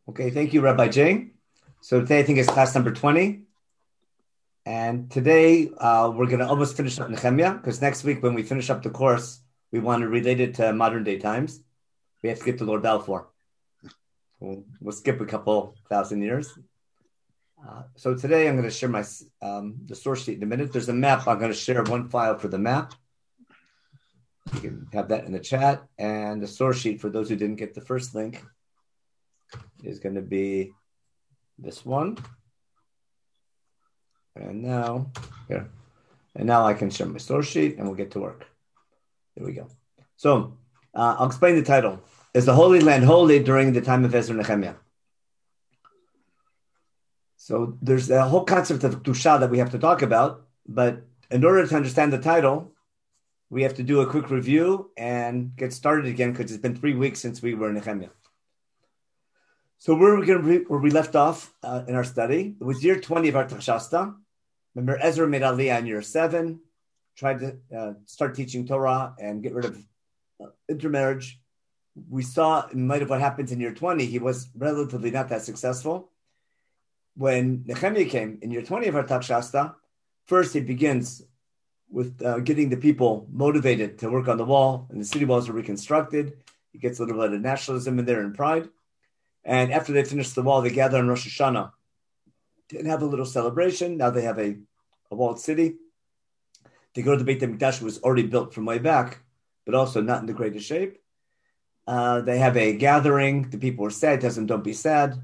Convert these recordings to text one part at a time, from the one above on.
Okay, thank you, Rabbi Jane. So today I think it's class number 20. And today we're going to almost finish up Nehemiah, because next week when we finish up the course, we want to relate it to modern day times. We have to get to Lord Balfour. We'll skip a couple thousand years. So today I'm going to share my the source sheet in a minute. There's a map. I'm going to share one file for the map. You can have that in the chat. And the source sheet, for those who didn't get the first link, is going to be this one. And now, here. And now I can share my source sheet and we'll get to work. There we go. So I'll explain the title. Is the Holy Land holy during the time of Ezra and Nehemiah? So there's a whole concept of Kedusha that we have to talk about, but in order to understand the title, we have to do a quick review and get started again because it's been 3 weeks since we were in Nehemiah. So where we left off in our study, it was year 20 of Artaxerxes. Remember, Ezra made Aliyah in year 7, tried to start teaching Torah and get rid of intermarriage. We saw, in light of what happens in year 20, he was relatively not that successful. When Nehemiah came in year 20 of Artaxerxes, first he begins with getting the people motivated to work on the wall, and the city walls are reconstructed. He gets a little bit of nationalism in there and pride. And after they finish the wall, they gather on Rosh Hashanah and have a little celebration. Now they have a walled city. They go to the Beit HaMikdash, which was already built from way back, but also not in the greatest shape. They have a gathering. The people are sad. Tells them, don't be sad.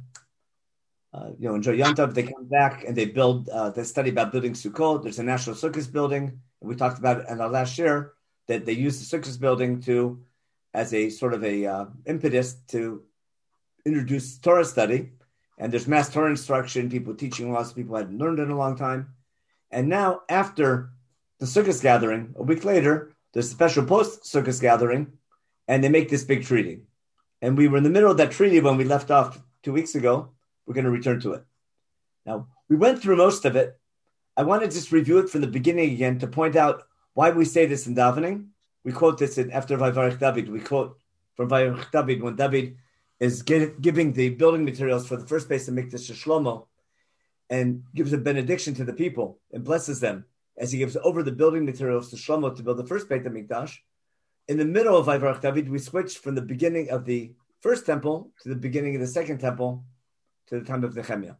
Enjoy Yom Tov. They come back and they build. They study about building Sukkot. There's a national Sukkot building. We talked about it in our last year that they use the Sukkot building as a sort of a impetus to introduce Torah study. And there's mass Torah instruction. People teaching laws people hadn't learned in a long time. And now, after the Sukkot gathering, a week later, there's a special post-Sukkot gathering, and they make this big treaty. And we were in the middle of that treaty when we left off 2 weeks ago. We're going to return to it. Now, we went through most of it. I want to just review it from the beginning again to point out why we say this in davening. We quote this after Vayivarech David. We quote from Vayivarech David when David is giving the building materials for the first Beis HaMikdash to Shlomo and gives a benediction to the people and blesses them as he gives over the building materials to Shlomo to build the first Beit HaMikdash. In the middle of Vayivarech David, we switch from the beginning of the first temple to the beginning of the second temple to the time of Nehemiah.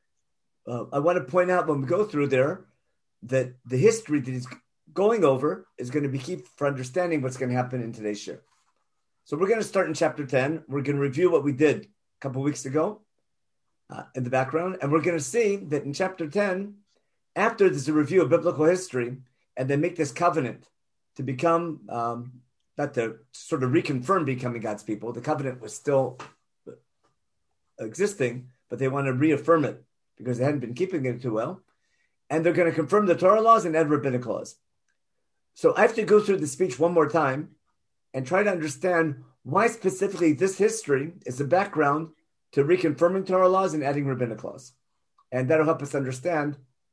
I want to point out when we go through there that the history that he's going over is going to be key for understanding what's going to happen in today's shir. So we're going to start in chapter 10. We're going to review what we did a couple weeks ago in the background. And we're going to see that in chapter 10, after there's a review of biblical history, and they make this covenant to become, not to sort of reconfirm becoming God's people. The covenant was still existing, but they want to reaffirm it because they hadn't been keeping it too well. And they're going to confirm the Torah laws and add rabbinic laws. So I have to go through the speech one more time and try to understand why specifically this history is the background to reconfirming Torah laws and adding rabbinic laws. And that'll help us understand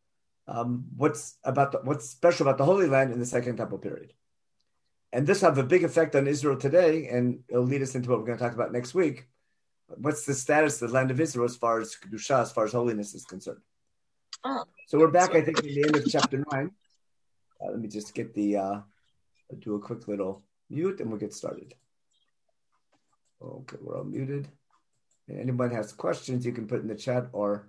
what's special about the Holy Land in the Second Temple period. And this will have a big effect on Israel today, and it'll lead us into what we're going to talk about next week. What's the status of the land of Israel as far as Kedusha, as far as holiness is concerned? So we're back, I think, at the end of chapter 9. Let me just get do a quick little mute and we'll get started. Okay, we're all muted. If anyone has questions, you can put in the chat or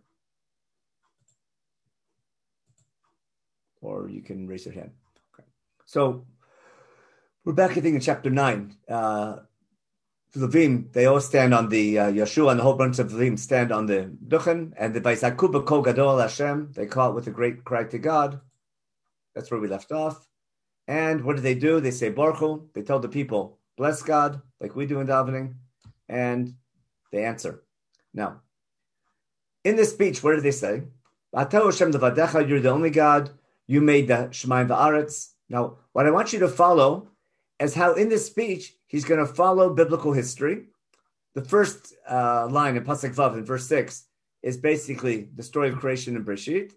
you can raise your hand. Okay. So we're back, I think, in chapter 9. Levim, they all stand on the Yeshua, and the whole bunch of Levim stand on the Duchen, and the Vaisaku b'kol gadol Hashem, they call it with a great cry to God. That's where we left off. And what do? They say Baruch Hu. They tell the people, bless God, like we do in davening, and they answer. Now, in this speech, what do they say? Atah Hashem levadecha, you're the only God. You made the Shemayim va'aretz. Now, what I want you to follow is how in this speech, he's going to follow biblical history. The first line in Pasuk Vav in verse 6 is basically the story of creation in Breshit.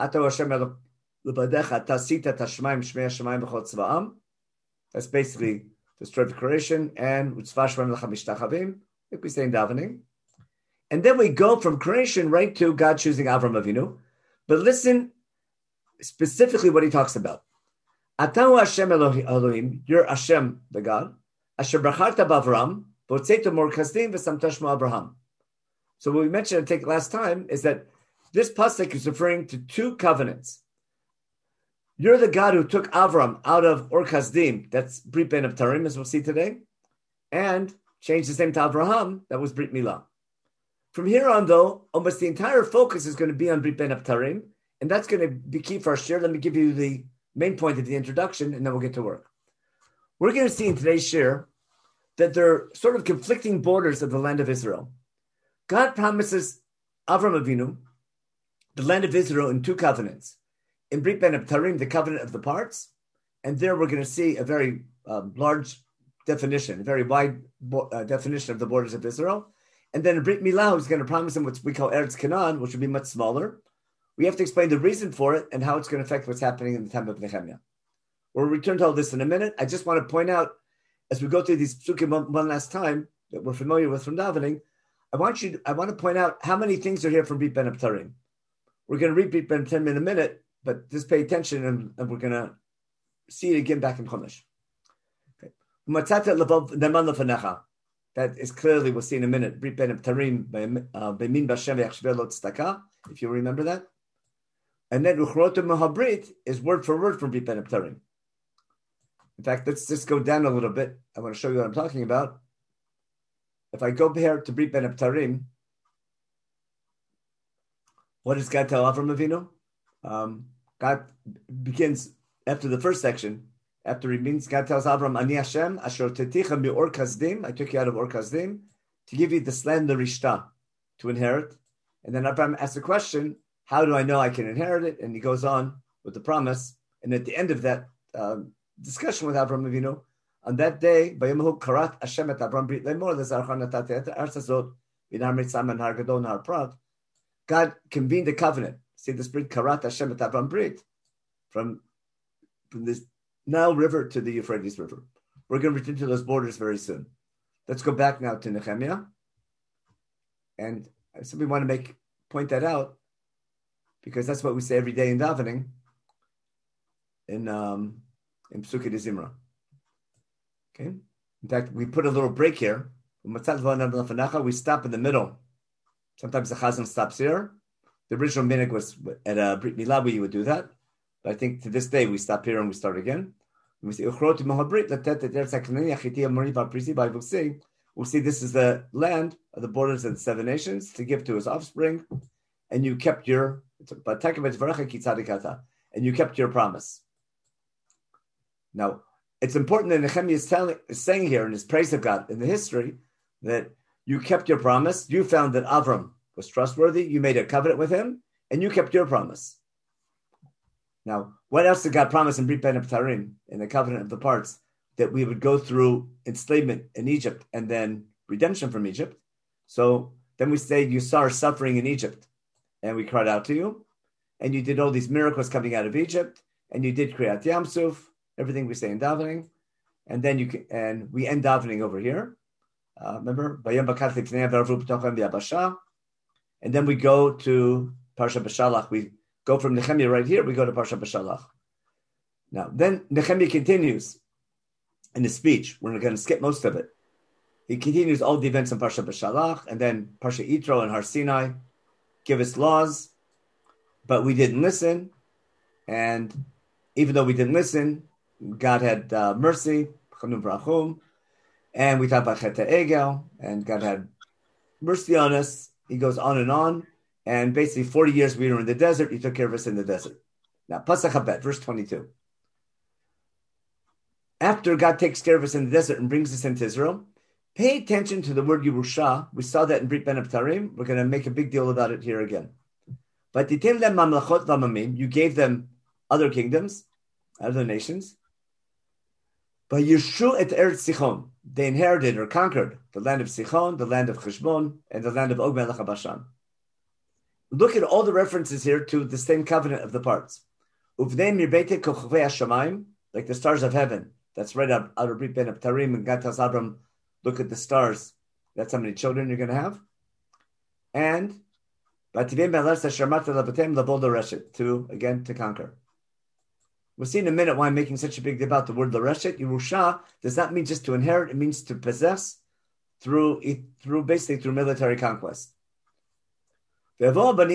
That's basically the story of creation, and like we say in davening. And then we go from creation right to God choosing Avram Avinu. But listen specifically what he talks about. Atahu Hashem Elohim, you're Hashem, the God. Asher bracharta b'Avram, v'otzeita mor kasdim v'samta shmo Abraham. So what we mentioned, I think, last time is that this pasuk is referring to two covenants. You're the God who took Avram out of Ur Kasdim, that's Brit Ben Abtarim, as we'll see today, and changed his name to Abraham, that was Brit Milah. From here on, though, almost the entire focus is going to be on Brit Ben Abtarim, and that's going to be key for our share. Let me give you the main point of the introduction, and then we'll get to work. We're going to see in today's share that there are sort of conflicting borders of the land of Israel. God promises Avram Avinu the land of Israel in two covenants. In Brit Ben Abtarim, the covenant of the parts, and there we're going to see a very large definition, a very wide definition of the borders of Israel. And then in Brit Milah, he's going to promise him what we call Eretz Canaan, which will be much smaller. We have to explain the reason for it and how it's going to affect what's happening in the time of Nehemiah. We'll return to all this in a minute. I just want to point out, as we go through these psukim one last time that we're familiar with from davening, I want to point out how many things are here from Brit Ben Abtarim. We're going to read Brit Ben Abtarim in a minute, but just pay attention, and we're going to see it again back in Chumash. Okay. That is clearly, we'll see in a minute, Brit Ben Abtarim, Bemin Bashem Yachshver Lo Tzedakah, if you remember that. And then Uchrotu Mahabrit is word for word from Brit Ben Abtarim. In fact, let's just go down a little bit. I want to show you what I'm talking about. If I go here to Brit Ben Abtarim, what does God tell Avram Avinu? God begins after the first section. After he means, God tells Avram, Ani Hashem, Asher Teticha mi'or Kasdim, I took you out of Ur Kasdim, to give you this land, the Rishta, to inherit. And then Avram asks the question, how do I know I can inherit it? And he goes on with the promise. And at the end of that discussion with Avram Avinu, on that day, Vayomahu Karat Hashem et Avram Brit Lemor, Lezarchan Natati et Eretz Hazot, V'nar Mitzam and Har Gadol Har Prat. God convened a covenant. See this Brit Karat Hashem et Avram Brit, from this Nile River to the Euphrates River. We're going to return to those borders very soon. Let's go back now to Nehemiah. And I simply want to point that out, because that's what we say every day in davening, in Psukei de Zimra. Okay. In fact, we put a little break here. We stop in the middle. Sometimes the Chazan stops here. The original minhag was at a Brit Milah where you would do that. But I think to this day we stop here and we start again. We say, we'll see this is the land of the borders of the seven nations to give to his offspring, and you kept your promise. Now, it's important that Nehemiah is saying here in his praise of God in the history that you kept your promise. You found that Avram was trustworthy. You made a covenant with him, and you kept your promise. Now, what else did God promise in Brit Ben Abtarim, in the covenant of the parts, that we would go through enslavement in Egypt and then redemption from Egypt? So then we say, you saw our suffering in Egypt, and we cried out to you, and you did all these miracles coming out of Egypt, and you did Kriyat Yam Suf, everything we say in davening, and then we end davening over here. Remember, and then we go to Parsha B'Shalach. We go from Nehemiah right here, we go to Parsha B'Shalach. Now, then Nehemiah continues in his speech. We're going to skip most of it. He continues all the events in Parsha B'Shalach, and then Parsha Yitro and Har Sinai give us laws, but we didn't listen. And even though we didn't listen, God had mercy, Chanun Brachum, and we talk about Chet Egel, and God had mercy on us. He goes on, and basically 40 years we were in the desert. He took care of us in the desert. Now, Pasach Habet, verse 22. After God takes care of us in the desert and brings us into Israel, pay attention to the word Yerusha. We saw that in Brit Ben Abtarim. We're going to make a big deal about it here again. But you gave them other kingdoms, other nations. But Yeshu et Eretz Sichon, they inherited or conquered the land of Sichon, the land of Cheshbon, and the land of Og Melech HaBashan. Look at all the references here to the same covenant of the parts. Uvnei mirbete kochavei hashamayim, like the stars of heaven. That's right out of Brit Ben Abtarim, and God tells Abram, look at the stars. That's how many children you're going to have. and to again to conquer. We'll see in a minute why I'm making such a big deal about the word Lareshet. Yerusha does not mean just to inherit; it means to possess through basically through military conquest. So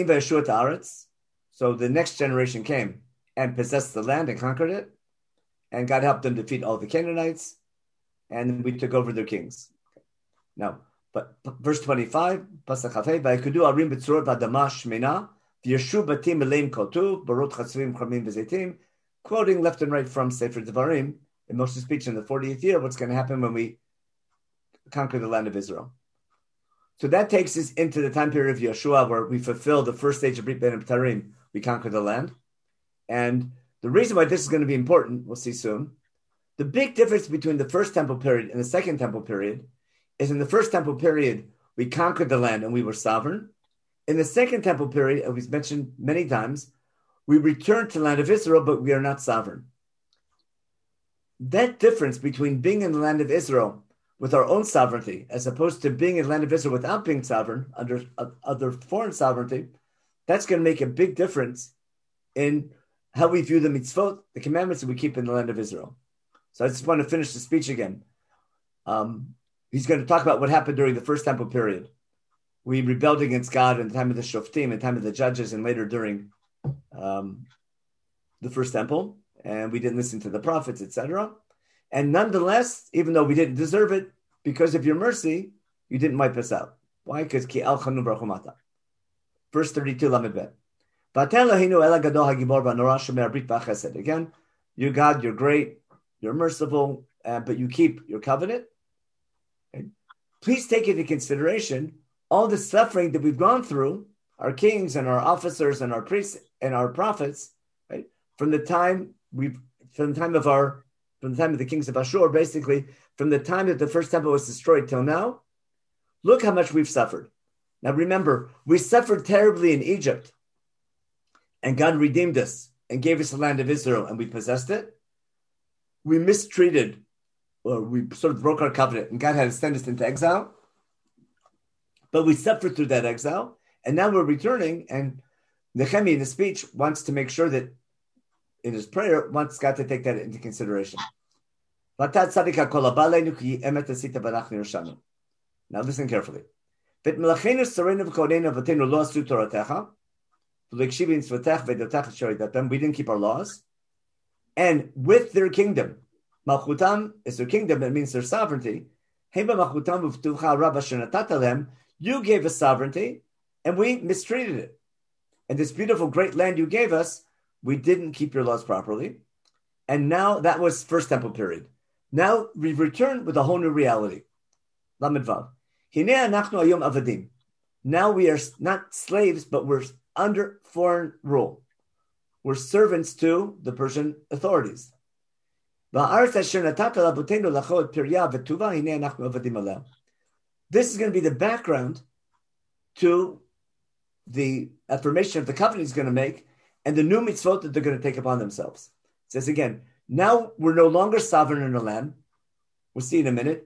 the next generation came and possessed the land and conquered it, and God helped them defeat all the Canaanites, and we took over their kings. Now, but verse 25, Pasach Hafei, Vayikudu arim b'tzurot v'adama shmena, v'yeshu batim eleim kotu, barot chatzvim chamim v'zeitim, quoting left and right from Sefer Devarim, in Moshe's speech in the 40th year, what's going to happen when we conquer the land of Israel. So that takes us into the time period of Yeshua, where we fulfill the first stage of Brit Ben Tarim. We conquer the land. And the reason why this is going to be important, we'll see soon, the big difference between the first temple period and the second temple period is in the first temple period, we conquered the land and we were sovereign. In the second temple period, as we've mentioned many times, we returned to the land of Israel, but we are not sovereign. That difference between being in the land of Israel with our own sovereignty, as opposed to being in the land of Israel without being sovereign, under other foreign sovereignty, that's going to make a big difference in how we view the mitzvot, the commandments that we keep in the land of Israel. So I just want to finish the speech again. He's going to talk about what happened during the first temple period. We rebelled against God in the time of the Shoftim, in the time of the judges, and later during the first temple, and we didn't listen to the prophets, etc. And nonetheless, even though we didn't deserve it, because of your mercy, you didn't wipe us out. Why? Because ki al chanu barachumata. Verse 32, Lamed Bet. Again, you're God, you're great, you're merciful, but you keep your covenant. Okay? Please take into consideration all the suffering that we've gone through, our kings and our officers and our priests and our prophets, right? From the time of the kings of Ashur, basically, from the time that the first temple was destroyed till now, look how much we've suffered. Now remember, we suffered terribly in Egypt, and God redeemed us and gave us the land of Israel, and we possessed it. We mistreated, or we sort of broke our covenant, and God had to send us into exile. But we suffered through that exile, and now we're returning, and Nehemiah in his speech wants to make sure that in his prayer, wants God to take that into consideration. Now listen carefully. We didn't keep our laws. And with their kingdom, Malchutam is their kingdom, it means their sovereignty. You gave us sovereignty, and we mistreated it. And this beautiful, great land you gave us, we didn't keep your laws properly. And now that was first temple period. Now we've returned with a whole new reality. Lamed Vav. Now we are not slaves, but we're under foreign rule. We're servants to the Persian authorities. This is going to be the background to the affirmation of the covenant he's going to make and the new mitzvot that they're going to take upon themselves. It says again, now we're no longer sovereign in the land. We'll see in a minute.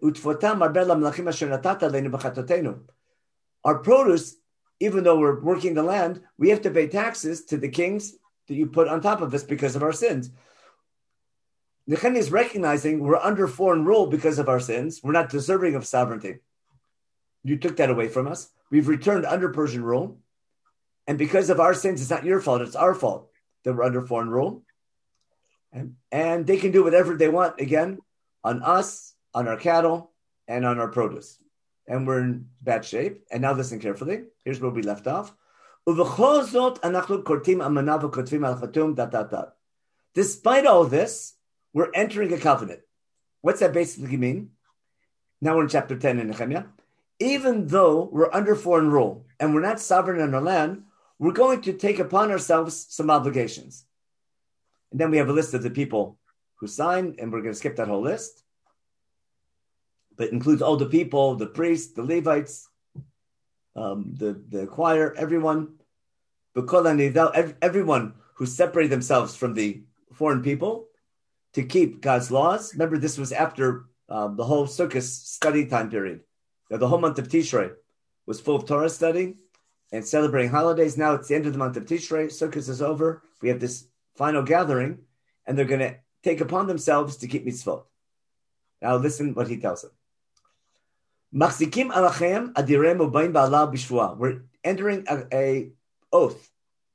Our produce, even though we're working the land, we have to pay taxes to the kings that you put on top of us because of our sins. Nehemiah is recognizing we're under foreign rule because of our sins. We're not deserving of sovereignty. You took that away from us. We've returned under Persian rule. And because of our sins, it's not your fault, it's our fault that we're under foreign rule. And they can do whatever they want, again, on us, on our cattle, and on our produce. And we're in bad shape. And now listen carefully. Here's where we left off. Despite all this, we're entering a covenant. What's that basically mean? Now we're in chapter 10 in Nehemiah. Even though we're under foreign rule and we're not sovereign in our land, we're going to take upon ourselves some obligations. And then we have a list of the people who signed, and we're going to skip that whole list. But it includes all the people, the priests, the Levites, the choir, everyone. Everyone who separated themselves from the foreign people to keep God's laws. Remember, this was after the whole Sukkot study time period. The whole month of Tishrei was full of Torah study. and celebrating holidays. Now it's the end of the month of Tishrei. Sukkot is over. We have this final gathering, and they're going to take upon themselves to keep mitzvot. Now listen what he tells them. Machzikim alachem adirem ubayin ba'ala b'shvua. We're entering a oath.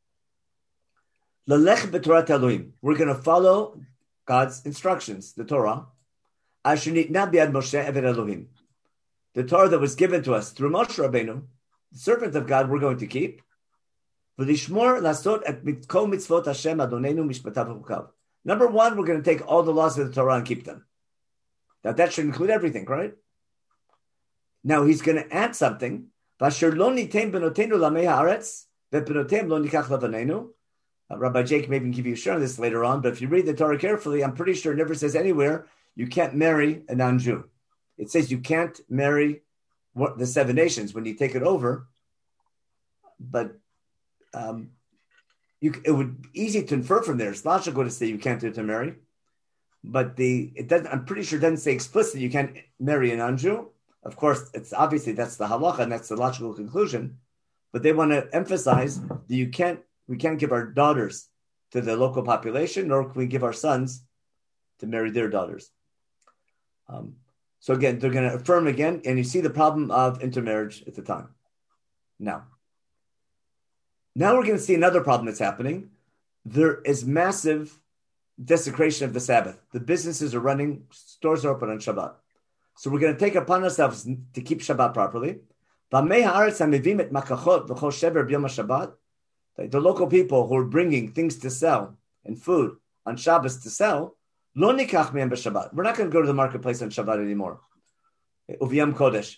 Lalech b'Torah Elohim. We're going to follow God's instructions, the Torah. Asher nitna bi'ad Moshe eved Elohim. The Torah that was given to us through Moshe Rabbeinu, the servant of God, we're going to keep. V'lishmor lasot et kol mitzvot Hashem Adonenu mishpatav v'chukav. Number one, we're going to take all the laws of the Torah and keep them. Now that should include everything, right? Now he's going to add something. Rabbi Jake maybe can give you a share on this later on, but if you read the Torah carefully, I'm pretty sure it never says anywhere you can't marry a non-Jew. It says you can't marry the seven nations when you take it over, but it would be easy to infer from there. It's logical to say you can't intermarry, but it doesn't. I'm pretty sure it doesn't say explicitly you can't marry a non-Jew. Of course, it's obviously that's the halacha and that's the logical conclusion, but they want to emphasize that we can't give our daughters to the local population, nor can we give our sons to marry their daughters. So again, they're going to affirm again, and you see the problem of intermarriage at the time. Now we're going to see another problem that's happening. There is massive desecration of the Sabbath. The businesses are running, stores are open on Shabbat. So we're going to take upon ourselves to keep Shabbat properly. The local people who are bringing things to sell and food on Shabbos to sell, we're not going to go to the marketplace on Shabbat anymore. And we're going to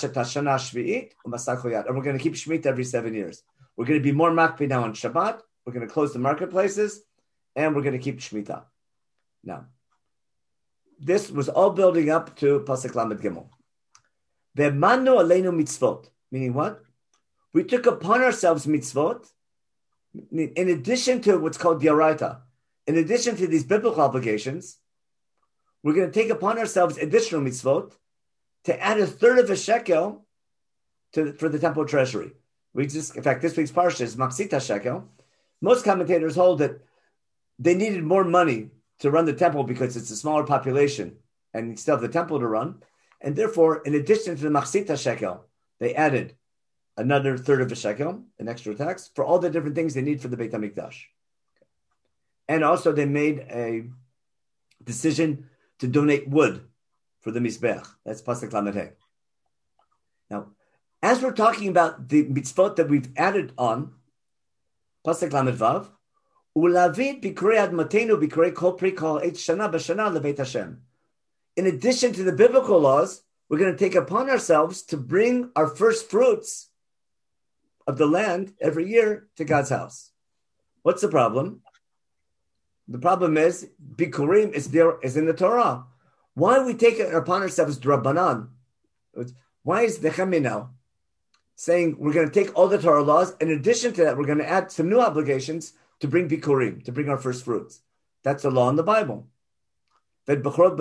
keep Shemitah every 7 years. We're going to be more makpid now on Shabbat. We're going to close the marketplaces, and we're going to keep Shemitah. Now, this was all building up to Pasuk Lamed Gimel. Ve'manu aleinu mitzvot, meaning what? We took upon ourselves mitzvot, in addition to what's called Dioraita. In addition to these biblical obligations, we're going to take upon ourselves additional mitzvot to add a third of a shekel for the temple treasury. In fact, this week's parsha is Machzita shekel. Most commentators hold that they needed more money to run the temple because it's a smaller population and you still have the temple to run. And therefore, in addition to the Machzita shekel, they added another third of a shekel, an extra tax, for all the different things they need for the Beit HaMikdash. And also they made a decision to donate wood for the Mizbech. That's Pasuk Lamed Hey. Now, as we're talking about the mitzvot that we've added on, Pasuk Lamed Vav, Ulavid bikrei admatenu bikrei kol pri kol et shana b'shana lebeit Hashem. In addition to the biblical laws, we're going to take upon ourselves to bring our first fruits of the land every year to God's house. What's the problem? The problem is Bikurim is in the Torah. Why we take it upon ourselves Drabanan? Why is Nehemiah now saying we're going to take all the Torah laws? In addition to that, we're going to add some new obligations to bring Bikurim, to bring our first fruits. That's a law in the Bible. And also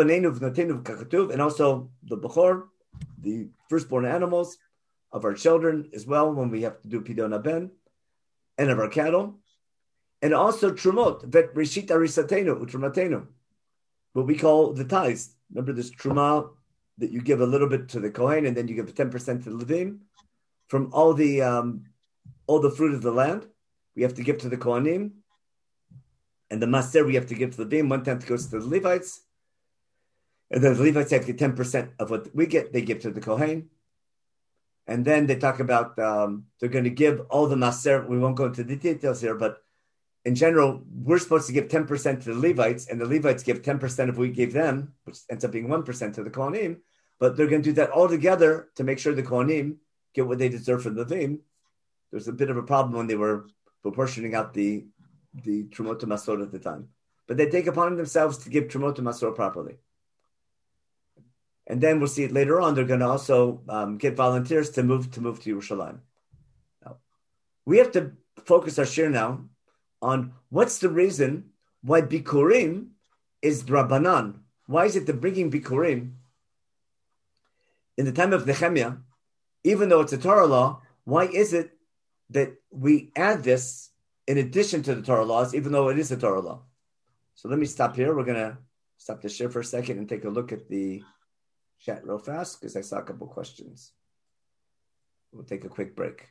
the Bechor, the firstborn animals of our children as well, when we have to do Pidon Haben, and of our cattle. And also Trumot, Vet Rishit Arisatenu, Utrumatenu, what we call the tithes. Remember this Truma that you give a little bit to the Kohen and then you give 10% to the Levim from all the fruit of the land. We have to give to the Kohanim, and the Maser we have to give to the Levim. 1/10 goes to the Levites, and then the Levites have to get 10% of what we get. They give to the Kohen, and then they talk about they're going to give all the Maser. We won't go into the details here, but in general, we're supposed to give 10% to the Levites, and the Levites give 10% of what we gave them, which ends up being 1% to the Kohanim. But they're going to do that all together to make sure the Kohanim get what they deserve from the Levim. There's a bit of a problem when they were proportioning out the Trumot Masor at the time. But they take upon themselves to give Trumot Masor properly. And then we'll see it later on. They're going to also get volunteers to move to Yerushalayim. Now, we have to focus our share now on what's the reason why Bikurim is Drabanan. Why is it the bringing Bikurim in the time of Nehemiah, even though it's a Torah law, why is it that we add this in addition to the Torah laws, even though it is a Torah law. So let me stop here. We're going to stop the share for a second and take a look at the chat real fast because I saw a couple questions. We'll take a quick break.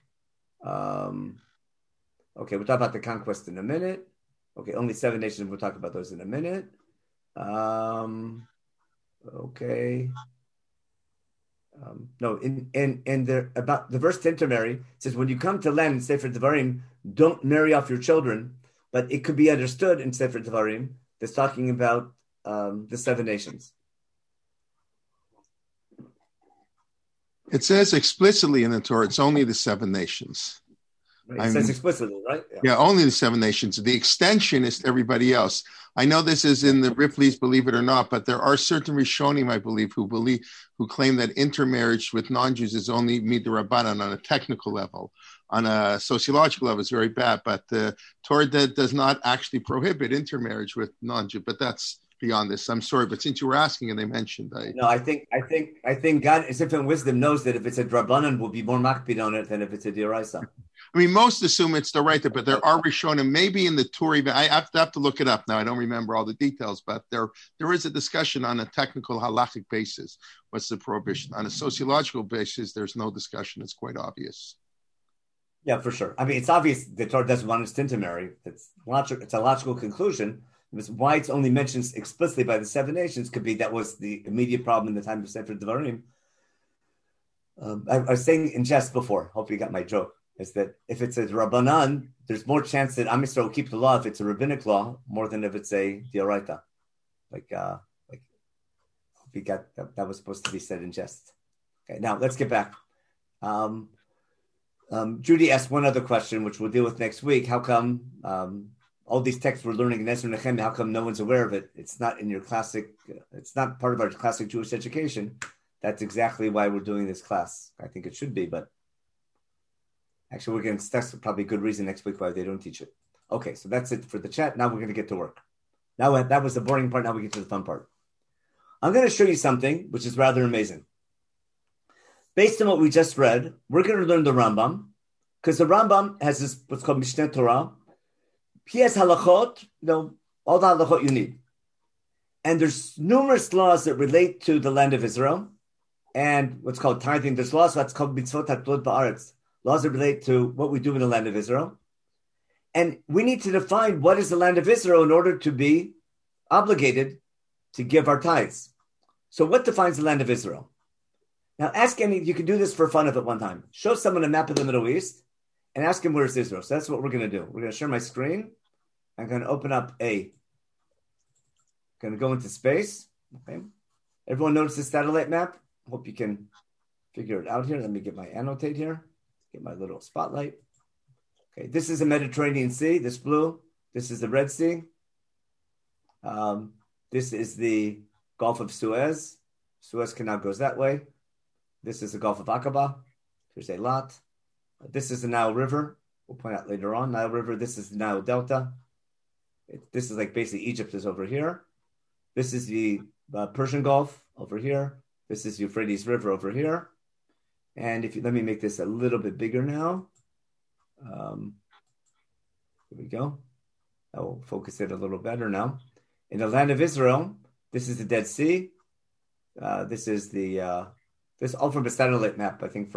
Okay, we'll talk about the conquest in a minute. Okay, only 7 nations. We'll talk about those in a minute. Okay. No, in the about the verse to intermarry, it says when you come to land in Sefer Devarim, don't marry off your children, but it could be understood in Sefer Devarim that's talking about the 7 nations. It says explicitly in the Torah, it's only the 7 nations. Right. It says explicitly, right? Yeah, only the 7 nations. The extension is to everybody else. I know this is in the Ripley's Believe It or Not, but there are certain Rishonim, I believe, who claim that intermarriage with non-Jews is only midrabanan on a technical level. On a sociological level, it's very bad. But the Torah does not actually prohibit intermarriage with non-Jews. But that's beyond this. I'm sorry, but since you were asking and they mentioned, I think God, His infinite wisdom, knows that if it's a drabanan, will be more makpid on it than if it's a dioraisa. I mean, most assume it's the right, but there are Rishonim, maybe in the Turi. I have to look it up now. I don't remember all the details, but there is a discussion on a technical halachic basis. What's the prohibition? On a sociological basis, there's no discussion. It's quite obvious. Yeah, for sure. I mean, it's obvious the Torah doesn't want us to intermarry. It's a logical conclusion. Why it's only mentioned explicitly by the 7 nations could be that was the immediate problem in the time of Sefer Devarim. I was saying in jest before, hope you got my joke, is that if it's a Rabbanan, there's more chance that Am Yisrael will keep the law if it's a rabbinic law more than if it's a Dioraita. Like we got that was supposed to be said in jest. Okay, now let's get back. Judy asked one other question, which we'll deal with next week. How come all these texts we're learning in Ezra and Nehemiah, how come no one's aware of it? It's not in your classic, it's not part of our classic Jewish education. That's exactly why we're doing this class. I think it should be, but actually we're going to discuss probably a good reason next week why they don't teach it. Okay, so that's it for the chat. Now we're going to get to work. Now that was the boring part. Now we get to the fun part. I'm going to show you something which is rather amazing. Based on what we just read, we're going to learn the Rambam, because the Rambam has this what's called Mishneh Torah. He has halachot, all the halachot you need. And there's numerous laws that relate to the land of Israel and what's called tithing. There's laws what's called mitzvot hatlot ba'aretz, laws that relate to what we do in the land of Israel. And we need to define what is the land of Israel in order to be obligated to give our tithes. So what defines the land of Israel? Now you can do this for fun at one time. Show someone a map of the Middle East and ask him where's Israel. So that's what we're going to do. We're going to share my screen. I'm going to open up going to go into space. Okay. Everyone notice the satellite map? Hope you can figure it out here. Let me get my annotate here. Get my little spotlight. Okay. This is the Mediterranean Sea, this blue. This is the Red Sea. This is the Gulf of Suez. Suez Canal goes that way. This is the Gulf of Aqaba. There's a lot. This is the Nile River. We'll point out later on. Nile River. This is the Nile Delta. This is like basically Egypt is over here. This is the Persian Gulf over here. This is Euphrates River over here. And let me make this a little bit bigger now. Here we go. I will focus it a little better now. In the land of Israel, this is the Dead Sea. This is this all from a satellite map, I think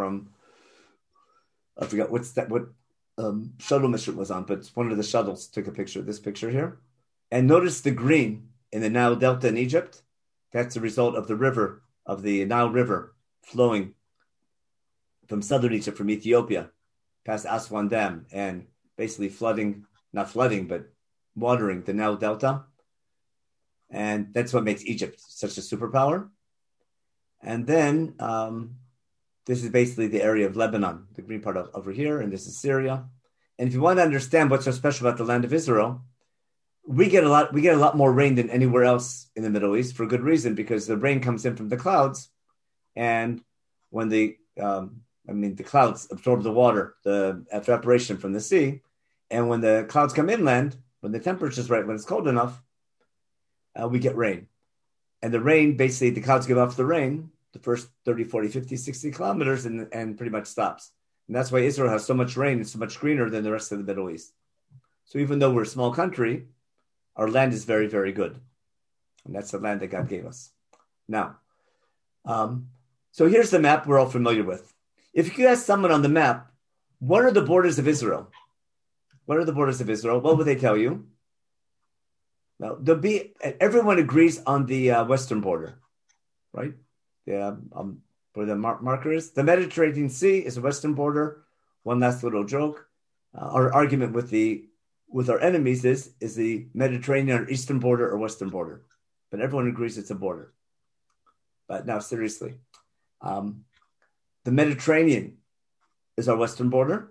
I forgot what shuttle mission was on, but one of the shuttles took a picture of this picture here. And notice the green in the Nile Delta in Egypt. That's the result of the Nile River flowing from southern Egypt, from Ethiopia, past Aswan Dam, and basically not flooding, but watering the Nile Delta. And that's what makes Egypt such a superpower. And then this is basically the area of Lebanon, the green part over here, and this is Syria. And if you want to understand what's so special about the land of Israel, we get a lot more rain than anywhere else in the Middle East for good reason, because the rain comes in from the clouds, and when the clouds absorb the water, the evaporation from the sea, and when the clouds come inland, when the temperature's right, when it's cold enough, we get rain. And the rain, basically, the clouds give off the rain, the first 30, 40, 50, 60 kilometers, and pretty much stops. And that's why Israel has so much rain and so much greener than the rest of the Middle East. So even though we're a small country, our land is very, very good. And that's the land that God gave us. Now, so here's the map we're all familiar with. If you ask someone on the map, what are the borders of Israel? What are the borders of Israel? What would they tell you? Well, everyone agrees on the western border, right? Yeah, where the marker is. The Mediterranean Sea is the western border. One last little joke. Our argument with our enemies is the Mediterranean or eastern border or western border. But everyone agrees it's a border. But now, seriously, the Mediterranean is our western border.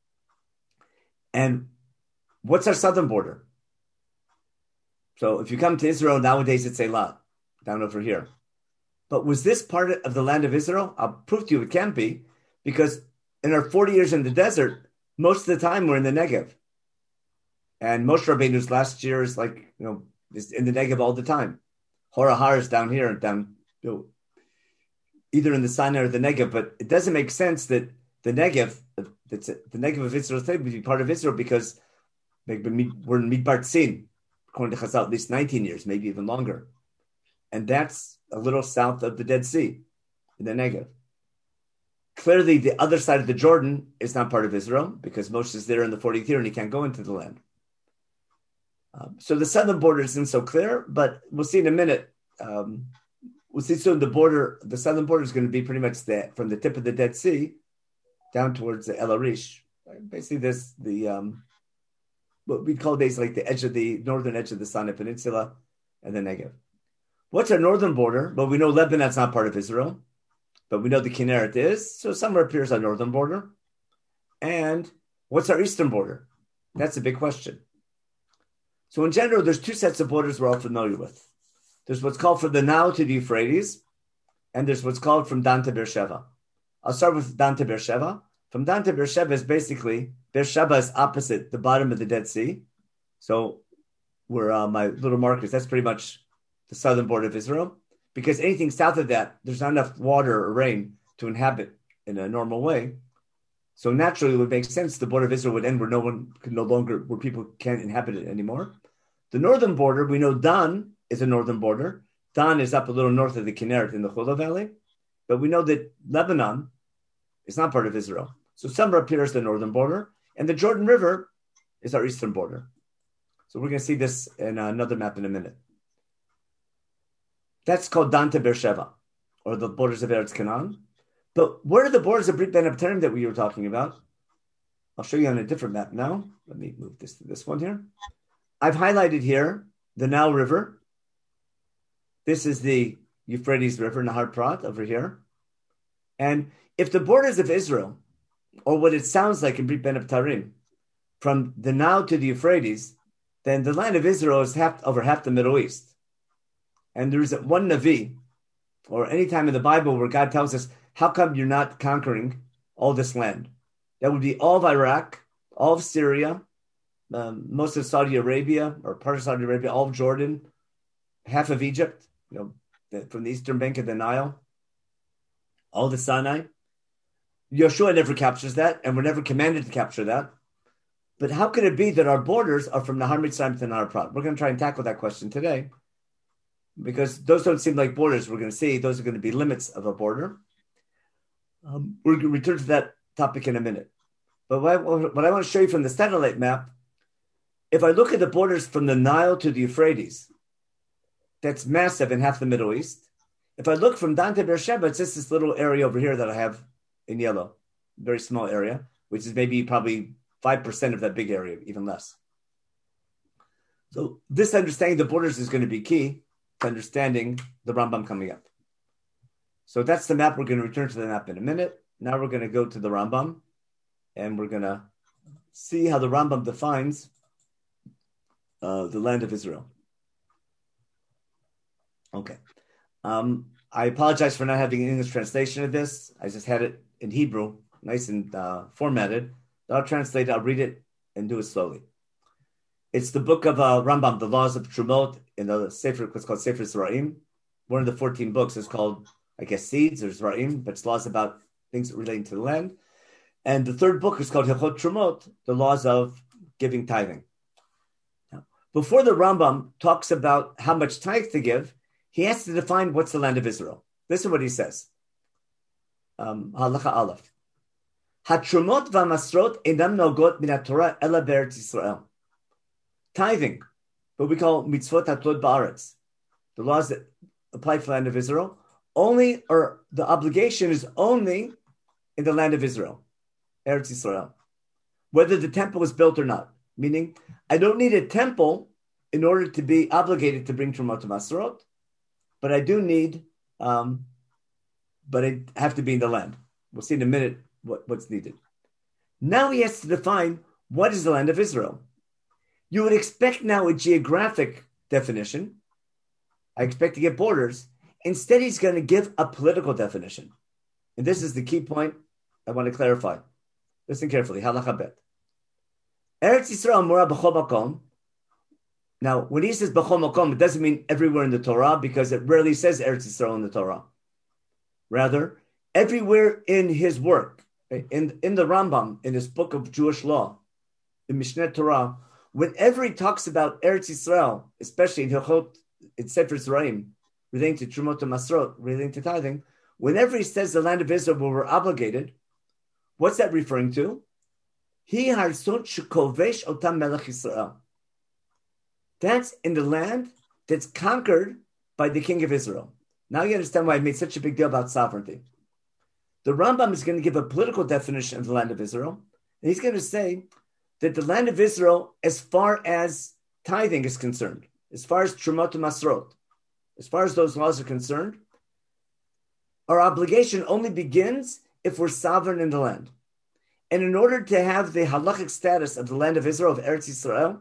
And what's our southern border? So if you come to Israel nowadays, it's Eilat, down over here. But was this part of the land of Israel? I'll prove to you it can't be, because in our 40 years in the desert, most of the time we're in the Negev. And Moshe Rabbeinu's last year is is in the Negev all the time. Hor HaHar is down here, either in the Sinai or the Negev. But it doesn't make sense that the Negev, the Negev of Israel would be part of Israel, because we're in Midbar Tzin, according to Chazal, at least 19 years, maybe even longer. And that's a little south of the Dead Sea, in the Negev. Clearly, the other side of the Jordan is not part of Israel, because Moshe is there in the 40th year and he can't go into the land. So the southern border isn't so clear, but we'll see in a minute. We'll see soon the southern border is going to be pretty much from the tip of the Dead Sea down towards the El Arish. Basically, what we call basically the northern edge of the Sinai Peninsula and the Negev. What's our northern border? Well, we know Lebanon's not part of Israel, but we know the Kinneret is, so somewhere appears our northern border. And what's our eastern border? That's a big question. So in general, there's two sets of borders we're all familiar with. There's what's called from the Nile to the Euphrates, and there's what's called from Dan to Beersheba. I'll start with Dan to Beersheba. From Dan to Beersheba is basically, Beersheba is opposite the bottom of the Dead Sea. So where my little markers, that's pretty much the southern border of Israel. Because anything south of that, there's not enough water or rain to inhabit in a normal way. So naturally, it would make sense the border of Israel would end where people can't inhabit it anymore. The northern border, we know Dan is a northern border. Dan is up a little north of the Kinneret in the Chola Valley. But we know that Lebanon is not part of Israel. So somewhere up here is the northern border. And the Jordan River is our eastern border. So we're going to see this in another map in a minute. That's called Dan to Beersheba, or the borders of Eretz Canaan. But what are the borders of Brit Ben Abtarim that we were talking about? I'll show you on a different map now. Let me move this to this one here. I've highlighted here the Nile River. This is the Euphrates River, Nahar Prat, over here. And if the borders of Israel, or what it sounds like in Brit Ben Abtarim, from the Nile to the Euphrates, then the land of Israel is over half the Middle East. And there is one Navi, or any time in the Bible where God tells us, how come you're not conquering all this land? That would be all of Iraq, all of Syria, most of Saudi Arabia, or part of Saudi Arabia, all of Jordan, half of Egypt, from the eastern bank of the Nile, all the Sinai. Yeshua never captures that, and we're never commanded to capture that. But how could it be that our borders are from Nahar Mitzrayim to Nahar Prat? We're going to try and tackle that question today, because those don't seem like borders. We're going to see those are going to be limits of a border. We're going to return to that topic in a minute. But what I want to show you from the satellite map, if I look at the borders from the Nile to the Euphrates, that's massive in half the Middle East. If I look from Dan to Beersheba, it's just this little area over here that I have in yellow, very small area, which is probably 5% of that big area, even less. So this understanding the borders is going to be key to understanding the Rambam coming up. So that's the map. We're going to return to the map in a minute. Now we're going to go to the Rambam, and we're going to see how the Rambam defines the land of Israel. Okay. I apologize for not having an English translation of this. I just had it in Hebrew, nice and formatted. I'll translate it, I'll read it, and do it slowly. It's the book of Rambam, the Laws of Trumot, in the Sefer, what's called Sefer Zeraim. One of the 14 books is called, I guess, Seeds or Zeraim, but it's laws about things relating to the land. And the third book is called Hilchot Trumot, the laws of giving tithing. Now, before the Rambam talks about how much tithe to give, he has to define what's the land of Israel. This is what he says. Halacha Aleph. Hatrumot v'masrot enam nogot min haTorah ela be'eretz Yisrael. Tithing, what we call mitzvot hatlot ba'aretz, the laws that apply for the land of Israel, only, or the obligation is only in the land of Israel, Eretz Yisrael, whether the temple is built or not. Meaning, I don't need a temple in order to be obligated to bring Trumot v'masrot, but I do need, but I have to be in the land. We'll see in a minute what's needed. Now he has to define what is the land of Israel. You would expect now a geographic definition. I expect to get borders. Instead, he's going to give a political definition. And this is the key point I want to clarify. Listen carefully. Halacha bet. Eretz Yisrael mora b'chol makom. Now, when he says b'chol makom, it doesn't mean everywhere in the Torah, because it rarely says Eretz Yisrael in the Torah. Rather, everywhere in his work, in the Rambam, in his book of Jewish law, in Mishneh Torah, whenever he talks about Eretz Yisrael, especially in Hilchot, in Sefer Zeraim, relating to Trumot v'masrot, relating to tithing, whenever he says the land of Israel where we're obligated, what's that referring to? He harsot shekovesh otam melech Yisrael. That's in the land that's conquered by the king of Israel. Now you understand why I made such a big deal about sovereignty. The Rambam is going to give a political definition of the land of Israel, and he's going to say that the land of Israel, as far as tithing is concerned, as far as Trumot v'masrot, as far as those laws are concerned, our obligation only begins if we're sovereign in the land. And in order to have the halachic status of the land of Israel, of Eretz Yisrael,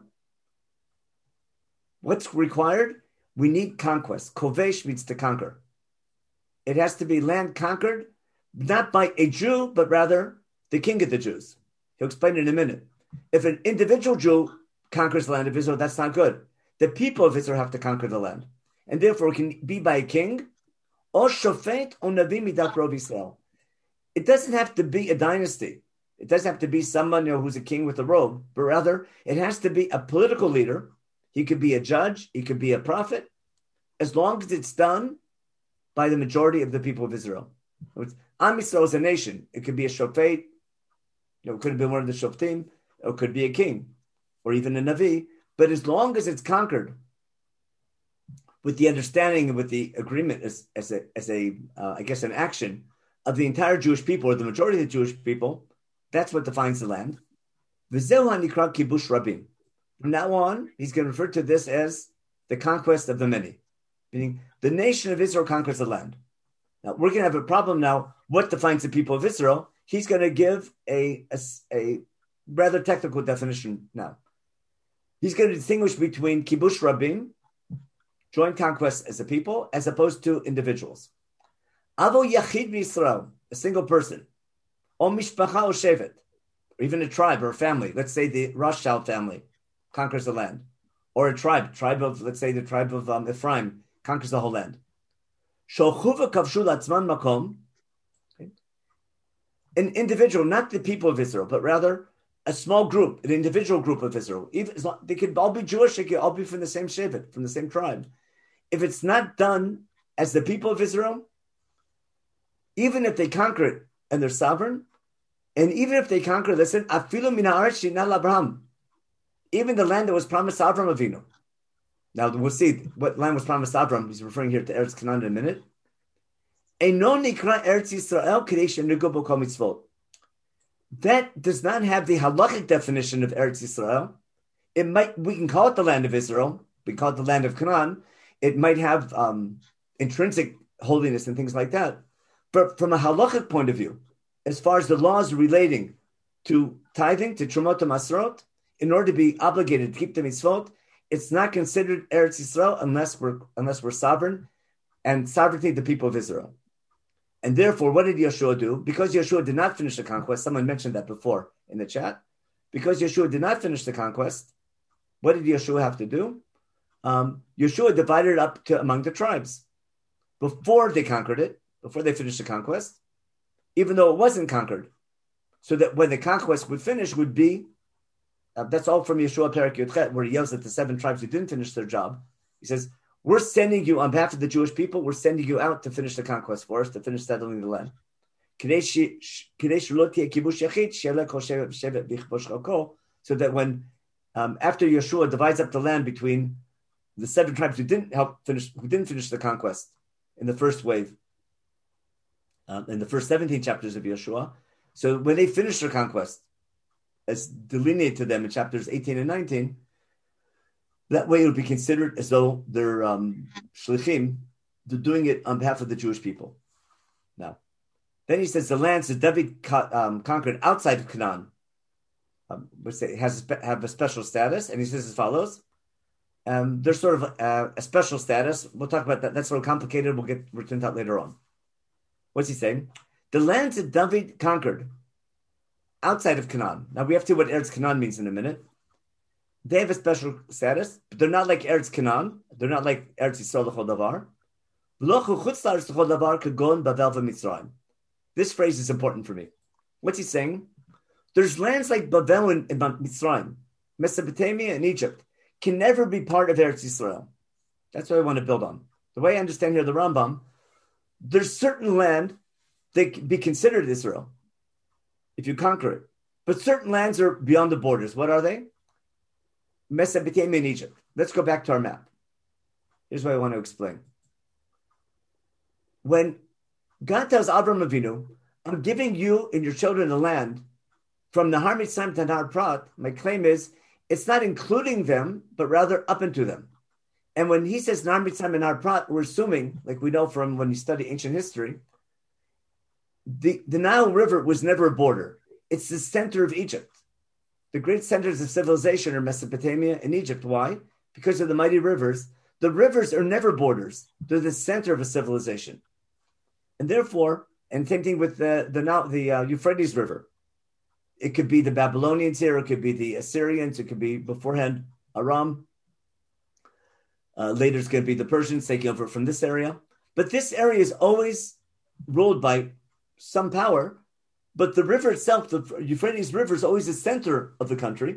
what's required? We need conquest. Kovesh means to conquer. It has to be land conquered, not by a Jew, but rather the king of the Jews. He'll explain in a minute. If an individual Jew conquers the land of Israel, that's not good. The people of Israel have to conquer the land. And therefore it can be by a king, or shofet, or navi midat rov Yisrael. It doesn't have to be a dynasty. It doesn't have to be someone who's a king with a robe, but rather it has to be a political leader. He could be a judge, he could be a prophet, as long as it's done by the majority of the people of Israel. Am Yisrael is a nation. It could be a shofet, it could have been one of the shoftim, or it could be a king, or even a navi. But as long as it's conquered with the understanding and with the agreement as an action of the entire Jewish people, or the majority of the Jewish people, that's what defines the land. V'zeu hanikra kibush rabim. From now on, he's going to refer to this as the conquest of the many, meaning the nation of Israel conquers the land. Now, we're going to have a problem now. What defines the people of Israel? He's going to give a rather technical definition now. He's going to distinguish between kibush rabim, joint conquest as a people, as opposed to individuals. Avo yachid v'Yisrael, a single person, or mishpacha or shevet, or even a tribe or a family. Let's say the Rothschild family conquers the land, or a tribe of, let's say, the tribe of Ephraim conquers the whole land. Shochuva kavshu latzman makom, an individual, not the people of Israel, but rather a small group, an individual group of Israel. Even they could all be Jewish, they could all be from the same shevet, from the same tribe. If it's not done as the people of Israel, even if they conquer it and they're sovereign, and even if they conquer, listen, afilu min haaretz shenal Abraham, even the land that was promised to Abraham Avinu. Now we'll see what land was promised to Abraham. He's referring here to Eretz Canaan in a minute. Eino nikra Eretz Yisrael kadei shenugo bo kol mitzvot. That does not have the halachic definition of Eretz Yisrael. We can call it the land of Israel. We call it the land of Canaan. It might have intrinsic holiness and things like that. But from a halachic point of view, as far as the laws relating to tithing, to Trumot v'masrot, in order to be obligated to keep the mitzvot, it's not considered Eretz Yisrael unless we're sovereign, and sovereignty of the people of Israel. And therefore, what did Yeshua do? Because Yeshua did not finish the conquest, someone mentioned that before in the chat. Because Yeshua did not finish the conquest, what did Yeshua have to do? Yeshua divided it up among the tribes. Before they conquered it, before they finished the conquest, even though it wasn't conquered, so that when the conquest would finish, would be, that's all from Yeshua Perek Yudchet, where he yells at the 7 tribes who didn't finish their job. He says, we're sending you, on behalf of the Jewish people, we're sending you out to finish the conquest for us, to finish settling the land. So that when, after Yeshua divides up the land between the 7 tribes who didn't finish the conquest in the first wave, in the first 17 chapters of Yeshua, so when they finish their conquest, as delineated to them in chapters 18 and 19, that way it would be considered as though they're shlichim, they're doing it on behalf of the Jewish people. Now, then he says the lands that David conquered outside of Canaan, have a special status, and he says as follows. There's sort of a special status. We'll talk about that. That's sort of complicated. We'll get to that later on. What's he saying? The lands that David conquered outside of Canaan. Now we have to see what Eretz Canaan means in a minute. They have a special status, but they're not like Eretz Canaan. They're not like Eretz Yisrael l'chol davar. V'lochu chutz la'aretz l'chol davar kagon Bavel v'Mitzrayim. This phrase is important for me. What's he saying? There's lands like Bavel and Mitzrayim, Mesopotamia and Egypt, can never be part of Eretz Yisrael. That's what I want to build on. The way I understand here the Rambam, there's certain land that can be considered Israel if you conquer it. But certain lands are beyond the borders. What are they? Mesopotamia and Egypt. Let's go back to our map. Here's what I want to explain. When God tells Avraham Avinu, I'm giving you and your children the land from Nahar Mitzrayim to Nahar Prat, my claim is it's not including them, but rather up into them. And when he says Nahar Mitzrayim and Nahar Prat, we're assuming, like we know from when you study ancient history, the Nile River was never a border. It's the center of Egypt. The great centers of civilization are Mesopotamia and Egypt. Why? Because of the mighty rivers. The rivers are never borders. They're the center of a civilization. And therefore, and same thing with the Euphrates River. It could be the Babylonians here. It could be the Assyrians. It could be beforehand Aram. Later it's going to be the Persians taking over from this area. But this area is always ruled by some power. But the river itself, the Euphrates River, is always the center of the country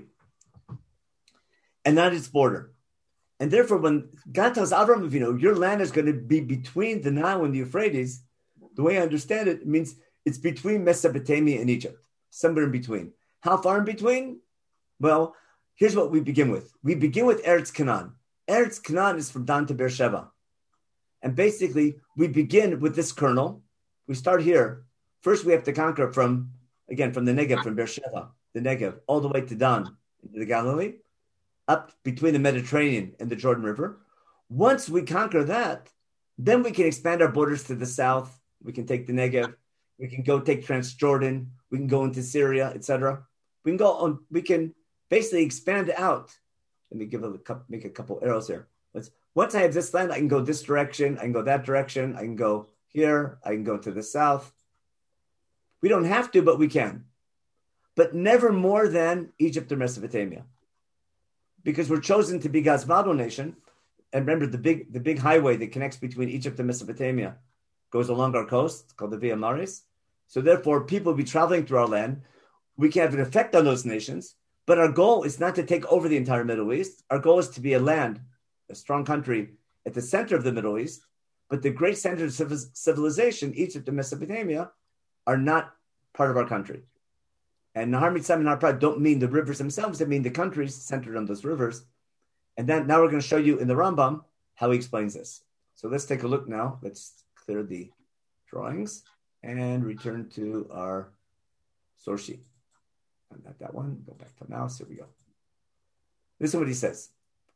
and not its border. And therefore, when God tells Avraham Avinu, your land is going to be between the Nile and the Euphrates, the way I understand it, it means it's between Mesopotamia and Egypt, somewhere in between. How far in between? Well, here's what we begin with. We begin with Eretz Canaan. Eretz Canaan is from Dan to Beersheba. And basically, we begin with this kernel. We start here. First, we have to conquer from the Negev, from Beersheba, the Negev, all the way to Dan, the Galilee, up between the Mediterranean and the Jordan River. Once we conquer that, then we can expand our borders to the south. We can take the Negev. We can go take Transjordan. We can go into Syria, etc. We can go on. We can basically expand out. Let me make a couple arrows here. Once I have this land, I can go this direction. I can go that direction. I can go here. I can go to the south. We don't have to, but we can. But never more than Egypt or Mesopotamia. Because we're chosen to be God's model nation. And remember, the big highway that connects between Egypt and Mesopotamia goes along our coast, called the Via Maris. So therefore, people will be traveling through our land. We can have an effect on those nations. But our goal is not to take over the entire Middle East. Our goal is to be a strong country at the center of the Middle East. But the great centers of civilization, Egypt and Mesopotamia, are not part of our country. And Nahar Mitzrayim and Nahar Prat don't mean the rivers themselves, they mean the countries centered on those rivers. And then now we're going to show you in the Rambam how he explains this. So let's take a look now. Let's clear the drawings and return to our source sheet. And not that one. Go back to mouse. Here we go. This is what he says.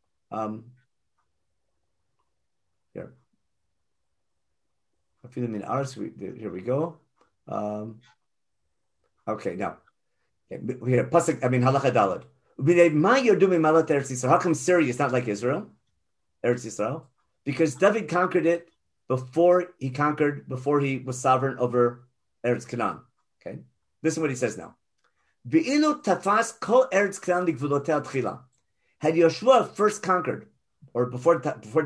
Here. Here we go. Okay, now we have pasuk. Halacha dalad. How come Syria is not like Israel, Eretz Yisrael? Because David conquered it before he was sovereign over Eretz Canaan. Okay, this is what he says now. Had Yeshua first conquered, or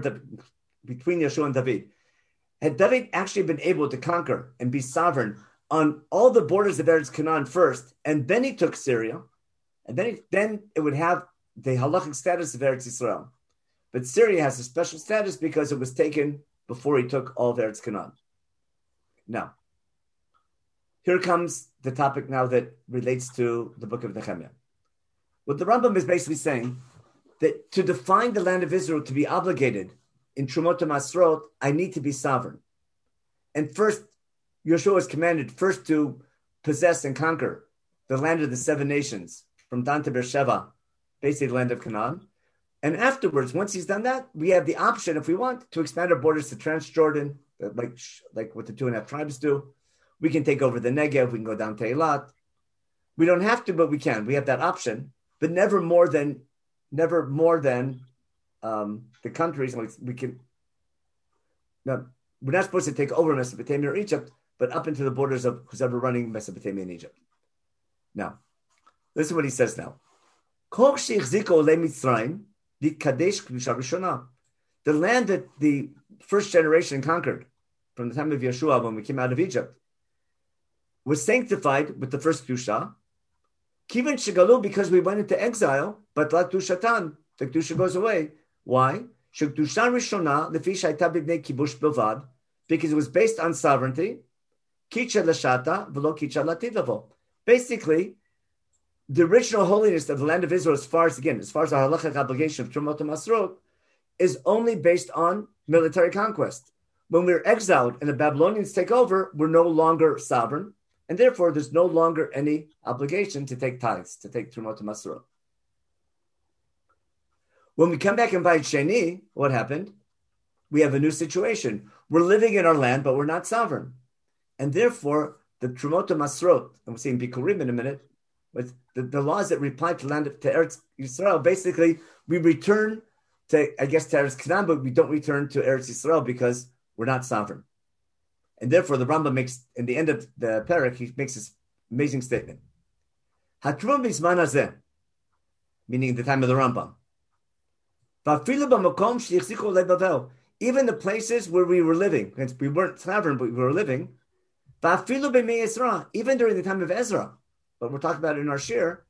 between Yeshua and David, had David actually been able to conquer and be sovereign on all the borders of Eretz Canaan first, and then he took Syria, and then it would have the halachic status of Eretz Yisrael. But Syria has a special status because it was taken before he took all of Eretz Canaan. Now, here comes the topic now that relates to the book of Nehemiah. What the Rambam is basically saying, that to define the land of Israel to be obligated in Trumot Masrot, I need to be sovereign. And first, Yeshua is commanded first to possess and conquer the land of the 7 nations, from Dan to Beersheba, basically the land of Canaan. And afterwards, once he's done that, we have the option, if we want, to expand our borders to Transjordan, like what the 2.5 tribes do. We can take over the Negev, we can go down to Eilat. We don't have to, but we can. We have that option, but never more than the countries. We can. No, we're not supposed to take over Mesopotamia or Egypt, but up into the borders of who's ever running Mesopotamia and Egypt. Now, listen to what he says now. The land that the first generation conquered from the time of Yeshua when we came out of Egypt was sanctified with the first Kedusha. Kivan Shigalu, because we went into exile, but La Kedushatan, the Kedusha goes away. Why? Shekdusha Rishona, Lefi Shaita B'nei Kibush Bilvad, because it was based on sovereignty. Kicha Lashata, V'lo Kicha Latidavo. Basically, the original holiness of the land of Israel, as far as our halachic obligation of Trumot Masrot, is only based on military conquest. When we're exiled and the Babylonians take over, we're no longer sovereign, and therefore there's no longer any obligation to take tithes, to take Trumot Masrot. When we come back in Bayit Sheni, what happened? We have a new situation. We're living in our land, but we're not sovereign. And therefore, the Trumot Masrot, and we'll see in Bikurim in a minute, but the laws that apply to land to Eretz Yisrael, basically, we return to Eretz Canaan, but we don't return to Eretz Yisrael because we're not sovereign. And therefore, the Rambam makes, in the end of the parak, he makes this amazing statement. Hatrum bisman hazeh, meaning the time of the Rambam. Even the places where we were living, we weren't sovereign, but we were living, even during the time of Ezra, but we're talking about it in our shir,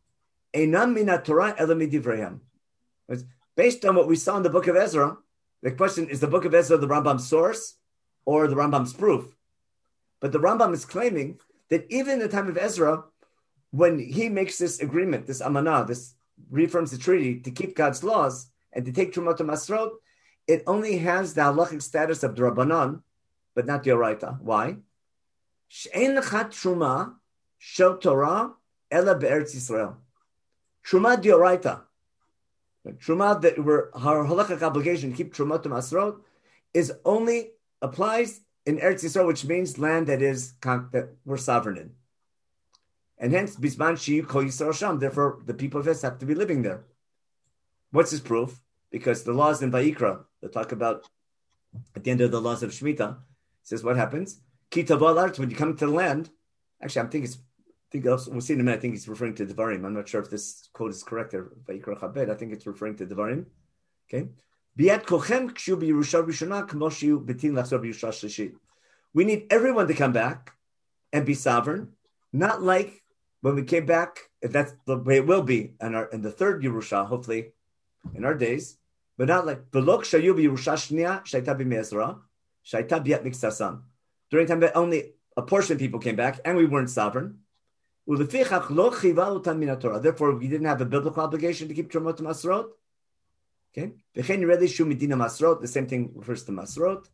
based on what we saw in the book of Ezra. The question is, the book of Ezra the Rambam's source or the Rambam's proof? But the Rambam is claiming that even in the time of Ezra, when he makes this agreement, this amanah, this reaffirms the treaty to keep God's laws and to take Trumot Masrot, it only has the halachic status of Drabanan, but not the Oraita. Why? She'en lechat truma shel Torah ela be'eretz Yisrael. Truma d'Oraita. Truma that our halachic obligation to keep Trumot Masrot applies in Eretz Yisrael, which means land that we're sovereign in. And hence, bisman shiyu kol Yisrael sham. Therefore, the people of Israel have to be living there. What's his proof? Because the laws in Vayikra that talk about at the end of the laws of Shemitah says what happens. Ki tavo al, when you come to the land. Actually, we'll see in a minute. I think he's referring to Devarim. I'm not sure if this quote is correct or Vayikra Chabed. I think it's referring to Devarim. Okay. Biat kochem kshu b'Yerusha Rishona k'mo shiu betin lachzor b'Yerusha Shlishi. We need everyone to come back and be sovereign, not like when we came back. If that's the way it will be in the third Yerusha, hopefully, in our days, but not like v'lo kshayu b'Yerusha Shniya shaita b'Mezra shaita biat miksasan. During the time that only a portion of people came back and we weren't sovereign. Therefore, we didn't have a biblical obligation to keep Trumot Masrot. Okay, the same thing refers to Masrot.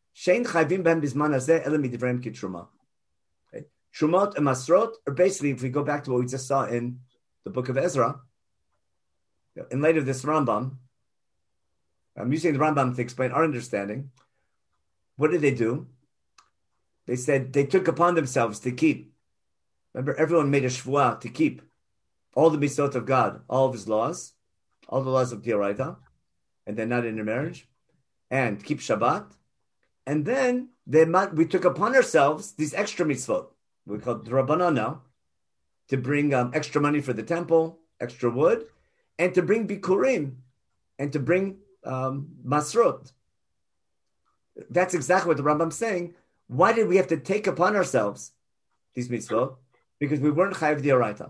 Okay. Trumot and Masrot are basically, if we go back to what we just saw in the book of Ezra, in light of this Rambam, I'm using the Rambam to explain our understanding. What did they do? They said they took upon themselves to keep. Remember, everyone made a shvuah to keep all the mitzvot of God, all of His laws, all the laws of D'Oraita, and then not intermarriage, and keep Shabbat. And then we took upon ourselves these extra mitzvot, we call Rabbanan now, to bring extra money for the temple, extra wood, and to bring Bikurim, and to bring Masrot. That's exactly what the Rambam's saying. Why did we have to take upon ourselves these mitzvot because we weren't chayav d'oraita.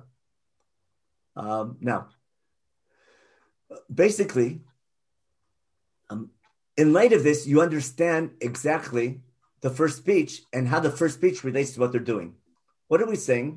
Now, basically, in light of this, you understand exactly the first speech and how the first speech relates to what they're doing. What are we saying?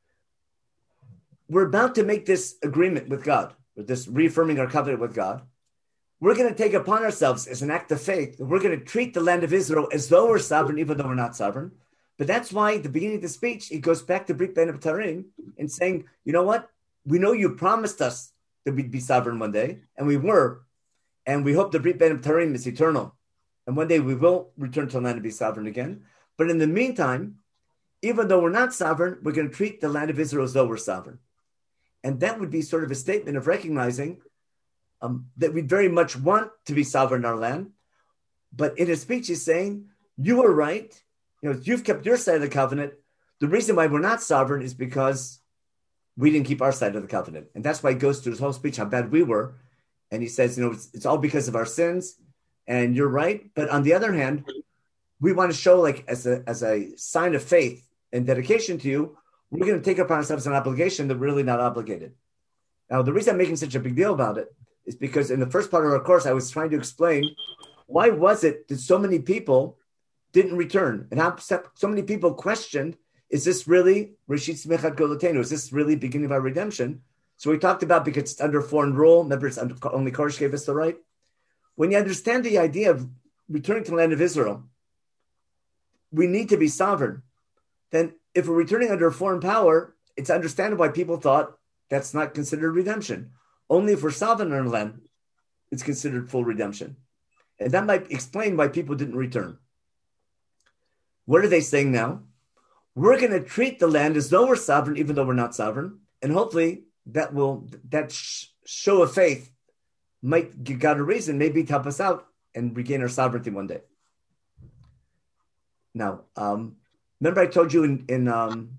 We're about to make this agreement with God, or this reaffirming our covenant with God. We're going to take upon ourselves as an act of faith. We're going to treat the land of Israel as though we're sovereign, even though we're not sovereign. But that's why at the beginning of the speech, it goes back to Brit Ben Abtarim and saying, you know what? We know you promised us that we'd be sovereign one day, and we were. And we hope the Brit Ben Abtarim is eternal. And one day we will return to the land and be sovereign again. But in the meantime, even though we're not sovereign, we're going to treat the land of Israel as though we're sovereign. And that would be sort of a statement of recognizing that we very much want to be sovereign in our land. But in his speech, he's saying, you were right. You've kept your side of the covenant. The reason why we're not sovereign is because we didn't keep our side of the covenant. And that's why he goes through his whole speech, how bad we were. And he says, it's all because of our sins. And you're right. But on the other hand, we want to show, like, as a sign of faith and dedication to you, we're going to take upon ourselves an obligation that we're really not obligated. Now, the reason I'm making such a big deal about it is because in the first part of our course, I was trying to explain why was it that so many people didn't return, and how so many people questioned, is this really Reshit Smechat Golotenu? Is this really beginning of our redemption? So we talked about because it's under foreign rule. Remember, it's only Koresh gave us the right. When you understand the idea of returning to the land of Israel, we need to be sovereign. Then if we're returning under a foreign power, it's understandable why people thought that's not considered redemption. Only if we're sovereign in our land, it's considered full redemption. And that might explain why people didn't return. What are they saying now? We're going to treat the land as though we're sovereign, even though we're not sovereign. And hopefully that show of faith might give God a reason, maybe to help us out and regain our sovereignty one day. Now, remember I told you we did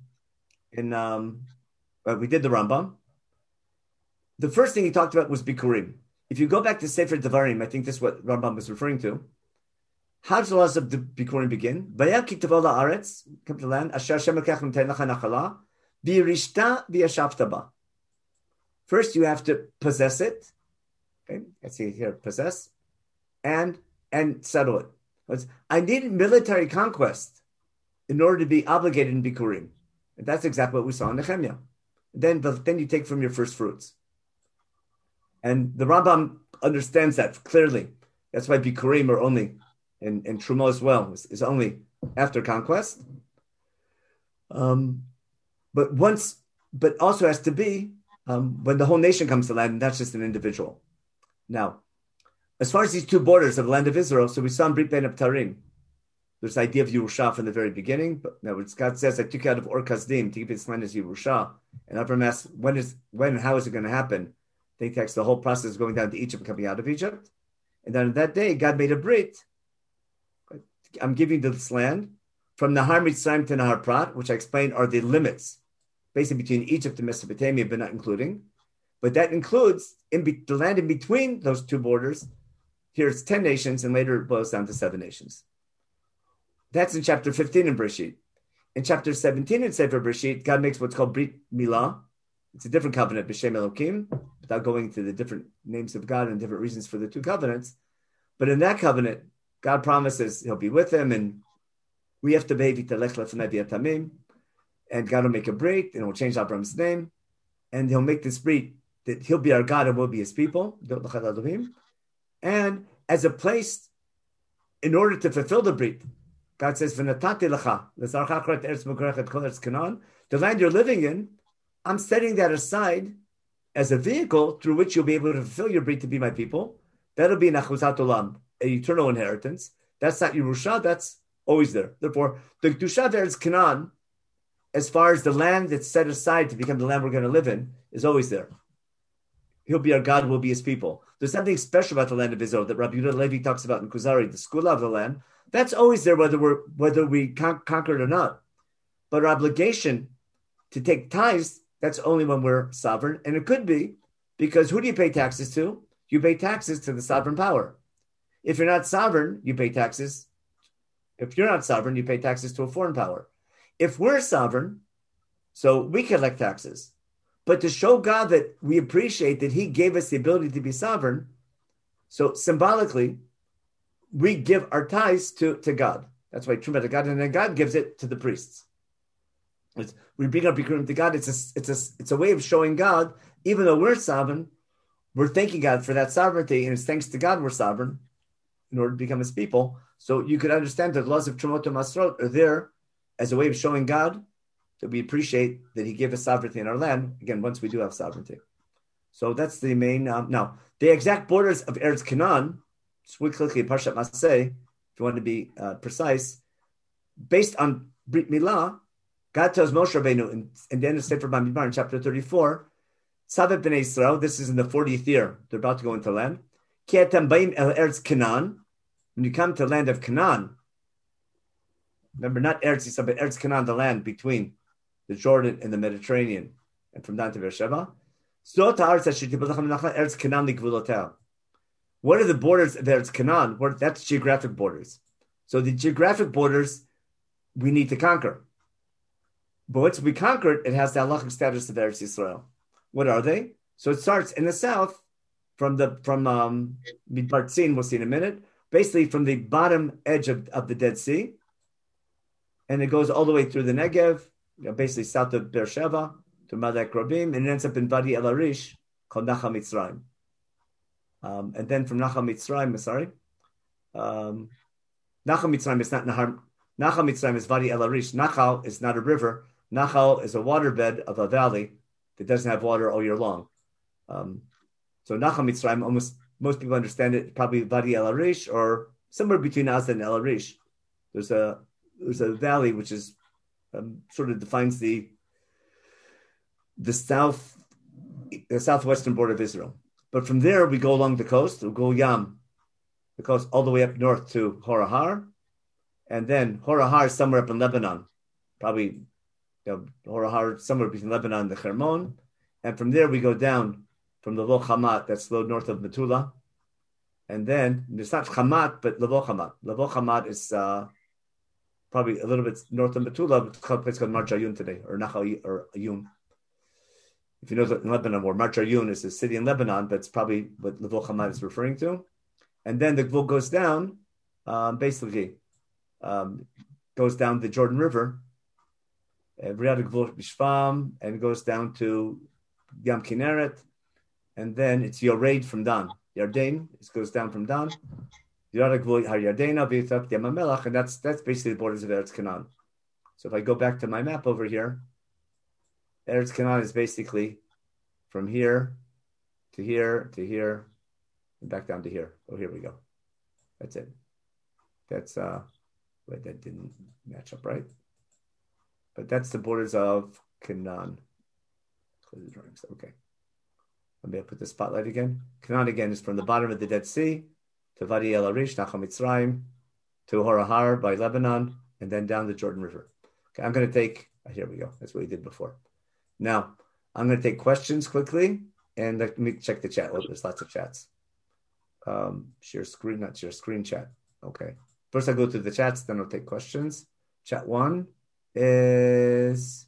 the Rambam. The first thing he talked about was Bikurim. If you go back to Sefer Devarim, I think this is what Rambam was referring to. How does the laws of the Bikurim begin? Vayam ki tavo la'aretz, come to the land, asher Hashem Elokech noten lecha nachala, v'yirishta v'yashavta ba. First, you have to possess it. Okay, let's see here, possess, and settle it. I need military conquest in order to be obligated in Bikurim. And that's exactly what we saw in Nehemiah. Then you take from your first fruits. And the Rambam understands that clearly. That's why Bikurim are only, and Truma as well, is only after conquest. But also has to be when the whole nation comes to land, and that's just an individual. Now, as far as these two borders of the land of Israel, so we saw in Brit Ben Abtarim, there's the idea of Yerusha from the very beginning. But now God says, I took you out of Ur Kasdim to give this land as Yerusha. And Abraham asks, when and how is it going to happen? They text the whole process going down to Egypt, coming out of Egypt. And then on that day, God made a Brit. I'm giving this land from Nahar Mitzrayim to Nahar Prat, which I explained are the limits, basically between Egypt and Mesopotamia, but not including. But that includes the land in between those two borders. Here it's 10 nations, and later it boils down to 7 nations. That's in chapter 15 in Bereshit. In chapter 17 in Sefer Bereshit, God makes what's called Brit Milah. It's a different covenant, B'Shem Elokim, without going into the different names of God and different reasons for the two covenants. But in that covenant, God promises he'll be with him, and we have to behave italech lefnei v'yatamim, and God will make a Brit, and he'll change Abraham's name, and he'll make this Brit that he'll be our God and we'll be his people, and as a place, in order to fulfill the Brit, God says, the land you're living in, I'm setting that aside as a vehicle through which you'll be able to fulfill your Brit to be my people. That'll be an achuzat olam, an eternal inheritance. That's not Yerusha, that's always there. Therefore, the Kedusha of Eretz Canaan, as far as the land that's set aside to become the land we're going to live in, is always there. He'll be our God, we'll be his people. There's something special about the land of Israel that Rabbi Yehuda Levi talks about in Kuzari, the school of the land. That's always there, whether we conquer it or not. But our obligation to take tithes, that's only when we're sovereign. And it could be because who do you pay taxes to? You pay taxes to the sovereign power. If you're not sovereign, you pay taxes. If you're not sovereign, you pay taxes to a foreign power. If we're sovereign, so we collect taxes. But to show God that we appreciate that he gave us the ability to be sovereign, so symbolically, we give our tithes to God. That's why Truma to God, and then God gives it to the priests. We bring our bikurim to God. It's a way of showing God, even though we're sovereign, we're thanking God for that sovereignty, and it's thanks to God we're sovereign in order to become his people. So you could understand that the laws of Trumot and Masrot are there as a way of showing God that we appreciate that he gave us sovereignty in our land, again, once we do have sovereignty. So that's the main. Now, the exact borders of Eretz Canaan, quickly, Parshat Maseh, if you want to be precise, based on Brit Milah, God tells Moshe Rabbeinu in the end of Sefer Bamidbar in chapter 34, Savet B'nai Israel, this is in the 40th year, they're about to go into land. Ki atem ba'im el Eretz Canaan, when you come to the land of Canaan, remember not Eretz Yisrael, but Eretz Canaan, the land between the Jordan and the Mediterranean, and from down to Beersheba. What are the borders of Eretz Canaan? That's geographic borders. So the geographic borders we need to conquer. But once we conquer it, it has the halachic status of Eretz Yisrael. What are they? So it starts in the south from Midbar Tzin, we'll see in a minute, basically from the bottom edge of the Dead Sea, and it goes all the way through the Negev, basically south of Beersheba, to Madek Rabim, and it ends up in Vadi El Arish, called Nachal Mitzrayim. And then from Nachal Mitzrayim, Nachal Mitzrayim is not Nahar. Nachal Mitzrayim is Vadi El Arish. Nachal is not a river. Nachal is a waterbed of a valley that doesn't have water all year long. So Nachal Mitzrayim, most people understand it probably Vadi El Arish or somewhere between Azda and El Arish. There's a valley which is sort of defines the southwestern border of Israel. But from there we go along the coast. We'll go the coast all the way up north to Horahar, and then Horahar is somewhere up in Lebanon, probably Horahar somewhere between Lebanon and the Hermon, and from there we go down from Lavo Hamat, that's low north of Metula, and then it's not Hamat but Lavo Hamat. Lavo Hamat is probably a little bit north of Metula, but it's called a place called Marjayun today, or Nachal or Ayun. If you know that in Lebanon, where Marjayun is a city in Lebanon, but it's probably what Lavo Hamat is referring to. And then the Gvul goes down, basically, goes down the Jordan River, Riyad Gvul Bishfam, and goes down to Yam Kinneret, and then it's Yored from Dan. Yarden, it goes down from Dan. Riyad Gvul Har Yardena, V'yitap Yam HaMelech, and that's basically the borders of Eretz Canaan. So if I go back to my map over here, Eretz Canaan is basically from here to here to here, and back down to here. Oh, here we go. That's it. That's wait, that didn't match up right. But that's the borders of Canaan. Close the drawings. Okay. Let me put the spotlight again. Canaan again is from the bottom of the Dead Sea to Vadi El Arish, Nachal Mitzrayim, to Horahar by Lebanon, and then down the Jordan River. Okay, I'm going to take. Here we go. That's what we did before. Now I'm going to take questions quickly, and let me check the chat. Oh, there's lots of chats. Share screen, not share screen chat. Okay. First I'll go through the chats, then I'll take questions. Chat one is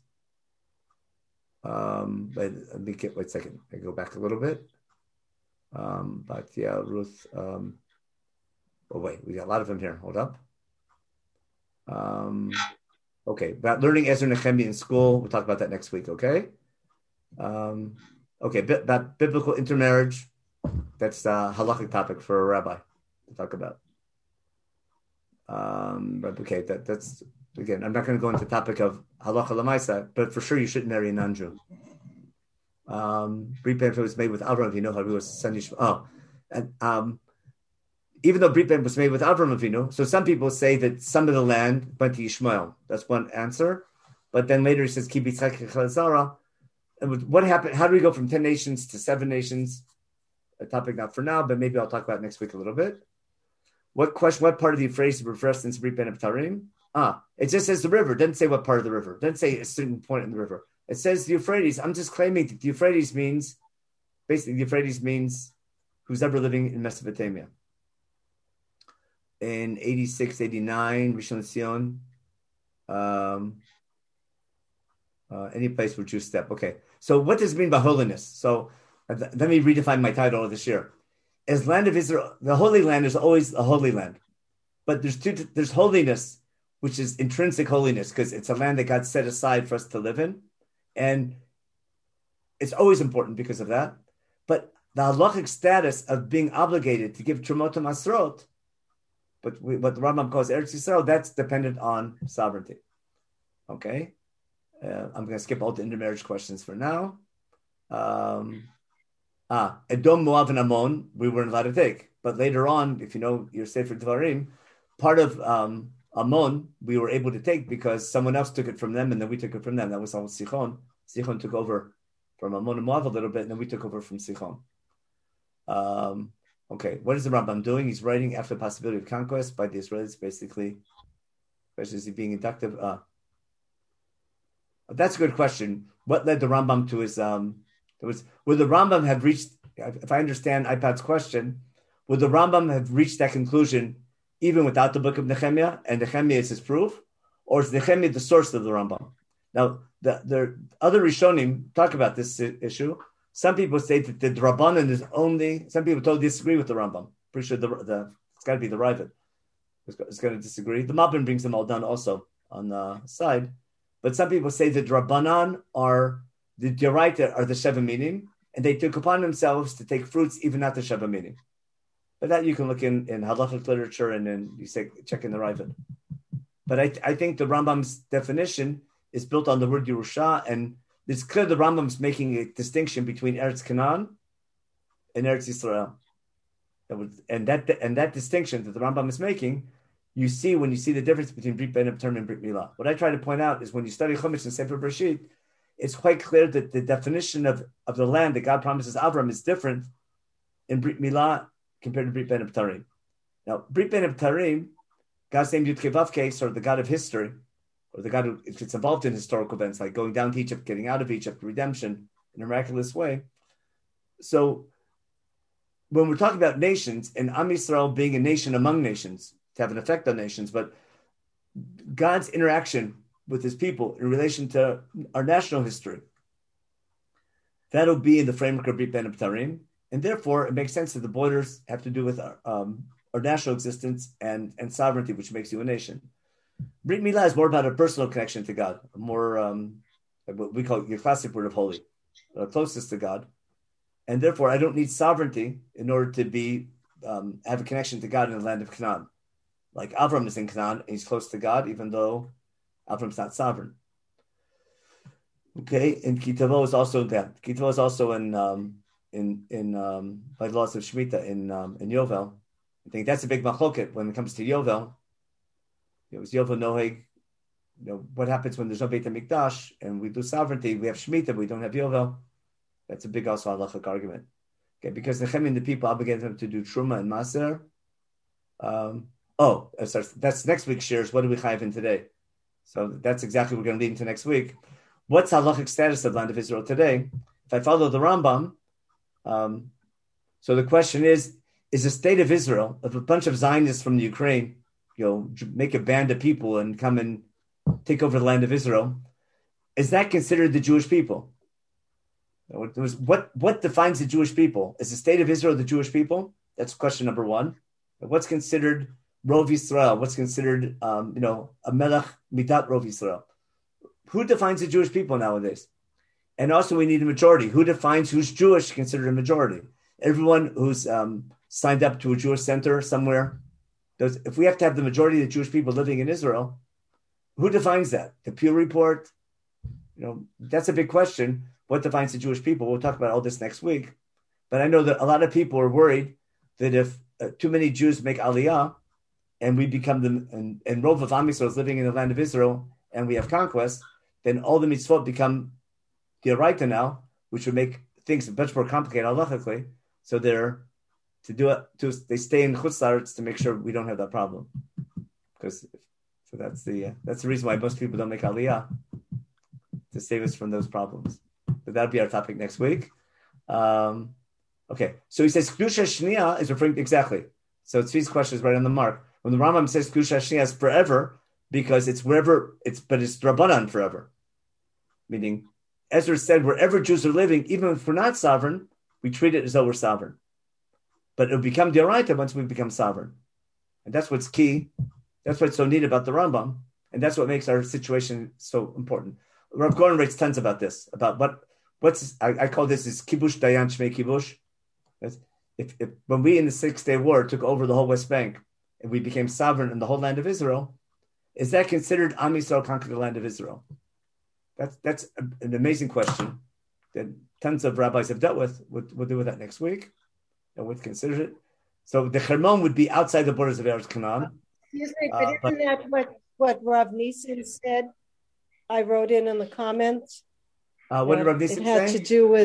let me get wait a second. I go back a little bit. But yeah, Ruth. Oh wait, we got a lot of them here. Hold up. Okay, about learning Ezra Nehemiah in school. We'll talk about that next week, okay? Okay, about biblical intermarriage. That's a halakhic topic for a rabbi to talk about. But okay, that's again. I'm not going to go into the topic of halacha lamaisa, but for sure you shouldn't marry a non-Jew. Brit Bein was made with Avram Avinu. How he was son Yishmael. Oh, and even though Brit Bein was made with Avram Avinu, so some people say that some of the land went to Yishmael. That's one answer. But then later he says Ki b'Yitzchak Chazara. And what happened? How do we go from 10 nations to 7 nations? A topic not for now, but maybe I'll talk about it next week a little bit. What part of the Euphrates refers to Brit Bein of Tarim? It just says the river. It doesn't say what part of the river. It doesn't say a certain point in the river. It says the Euphrates. I'm just claiming that the Euphrates means, basically the Euphrates means who's ever living in Mesopotamia. In 86, 89, Rishon LeZion Any place where Jews step. Okay. So what does it mean by holiness? So let me redefine my title this year. As land of Israel, the Holy Land is always a holy land. But there's holiness, which is intrinsic holiness, because it's a land that God set aside for us to live in. And it's always important because of that. But the halachic status of being obligated to give Trumot Masrot, but what the Rambam calls Eretz Yisrael, that's dependent on sovereignty. Okay? I'm going to skip all the intermarriage questions for now. Edom, Moab, and Ammon, we weren't allowed to take. But later on, if you know your Sefer Dvarim, part of Ammon we were able to take because someone else took it from them, and then we took it from them. That was all Sichon. Sichon took over from Ammon and Moab a little bit, and then we took over from Sichon. Okay, what is the Rambam doing? He's writing after the possibility of conquest by the Israelis, basically, especially being inductive. That's a good question. What led the Rambam to his? Would the Rambam have reached? If I understand iPad's question, would the Rambam have reached that conclusion even without the book of Nehemiah, and Nehemiah is his proof, or is Nehemiah the source of the Rambam? Now, the other Rishonim talk about this issue. Some people say that the Drabanan is only. Some people totally disagree with the Rambam. Pretty sure it's got to be the Ravid. It's going to disagree. The Malbim brings them all down also on the side. But some people say the Drabanan are the Deraita are the Sheva meaning, and they took upon themselves to take fruits even at the Sheva meaning. But that you can look in halachic literature and then you say check in the Ravid. But I think the Rambam's definition is built on the word Yerusha, and it's clear the Rambam's making a distinction between Eretz Canaan and Eretz Yisrael. And that distinction that the Rambam is making, you see when you see the difference between Brit Ben Abtarim and Brit Milah. What I try to point out is when you study Chumash and Sefer Bereshit, it's quite clear that the definition of the land that God promises Avram is different in Brit Milah compared to Brit Ben Abtarim. Now, Brit Ben Abtarim, God's name Yud Kei Vav Kei, sort of the God of history, or the God who gets involved in historical events like going down to Egypt, getting out of Egypt, redemption in a miraculous way. So when we're talking about nations, and Am Yisrael being a nation among nations, to have an effect on nations, but God's interaction with his people in relation to our national history, that'll be in the framework of Brit Ben Abtarim, and therefore it makes sense that the borders have to do with our national existence and sovereignty, which makes you a nation. Brit Milah is more about a personal connection to God, more what we call your classic word of holy, closest to God, and therefore I don't need sovereignty in order to have a connection to God in the land of Canaan. Like Avram is in Canaan, and he's close to God, even though Avram's not sovereign. Okay, and Kitavo is also there. Kitavo is also in by the laws of Shemitah in Yovel. I think that's a big machloket when it comes to Yovel. It was Yovel Noheg. What happens when there's no Beit HaMikdash and we do sovereignty? We have Shemitah, but we don't have Yovel. That's a big also halachic argument. Okay, because Nehemiah and the people obligated them to do Truma and Maser. That's next week's shares. What do we have in today? So that's exactly what we're going to lead into next week. What's halachic status of the land of Israel today? If I follow the Rambam, so the question is the state of Israel, if a bunch of Zionists from the Ukraine, make a band of people and come and take over the land of Israel, is that considered the Jewish people? What defines the Jewish people? Is the state of Israel the Jewish people? That's question number one. What's considered Rov Yisrael? What's considered, a Melech Mitat Rov Yisrael? Who defines the Jewish people nowadays? And also we need a majority. Who defines who's Jewish considered a majority? Everyone who's signed up to a Jewish center somewhere. If we have to have the majority of the Jewish people living in Israel, who defines that? The Pew Report? That's a big question. What defines the Jewish people? We'll talk about all this next week. But I know that a lot of people are worried that if too many Jews make Aliyah and we become and Rov of Am Yisrael is living in the land of Israel and we have conquest, then all the mitzvot become D'oraita now, which would make things much more complicated halachically. So they stay in Chutz La'aretz to make sure we don't have that problem. So that's the reason why most people don't make Aliyah, to save us from those problems. But that'll be our topic next week. Okay, so he says Kedusha Shniya is referring exactly. So Tzvi's question is right on the mark. When the Rambam says Kedusha Shniya is forever, because it's wherever but it's Drabanan forever. meaning Ezra said wherever Jews are living, even if we're not sovereign, we treat it as though we're sovereign. But it'll become D'Oraita once we become sovereign. And that's what's key. That's what's so neat about the Rambam. And that's what makes our situation so important. Rav Goren writes tons about this, about what's I call this is kibush dayan shmei kibush. If when we in the 6-Day War took over the whole West Bank and we became sovereign in the whole land of Israel, is that considered Am Yisrael conquered the land of Israel? That's an amazing question that tons of rabbis have dealt with. We'll deal with that next week, and we'll consider it. So the Hermon would be outside the borders of Eretz Canaan. Excuse me, but isn't that what Rav Nissen said? I wrote in the comments. What did Rav Nissen say? It had to do with.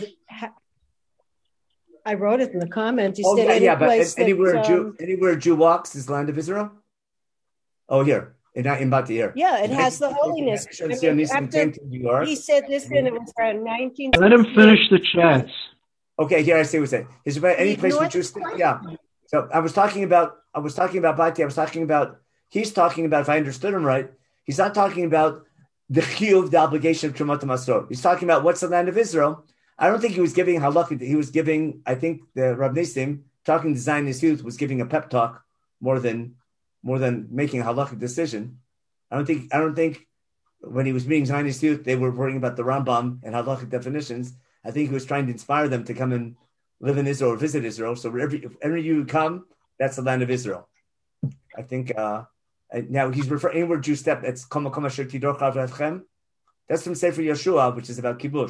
I wrote it in the comments. He said but anywhere a Jew walks is the land of Israel. Oh, here. In Bati here. Yeah, it has the holiness. Came to New York. He said this, and it was around 19. Let him finish the chats. Okay, here I see what you're saying. Is there any place where Jews? Yeah. So I was talking about Bati. He's talking about, if I understood him right, he's not talking about the chiyuv, the obligation of Trumat Masor. He's talking about what's the land of Israel. I don't think he was giving halakha. He was giving, I think the Rav Nisim, talking to Zionist youth, was giving a pep talk more than making a halakhic decision. I don't think when he was meeting Zionist youth, they were worrying about the Rambam and halakhic definitions. I think he was trying to inspire them to come and live in Israel or visit Israel. So wherever you come, that's the land of Israel. I think now he's referring anywhere Jew step. It's Kama Asher Tidor Chavratchem. That's from Sefer Yeshua, which is about kibush.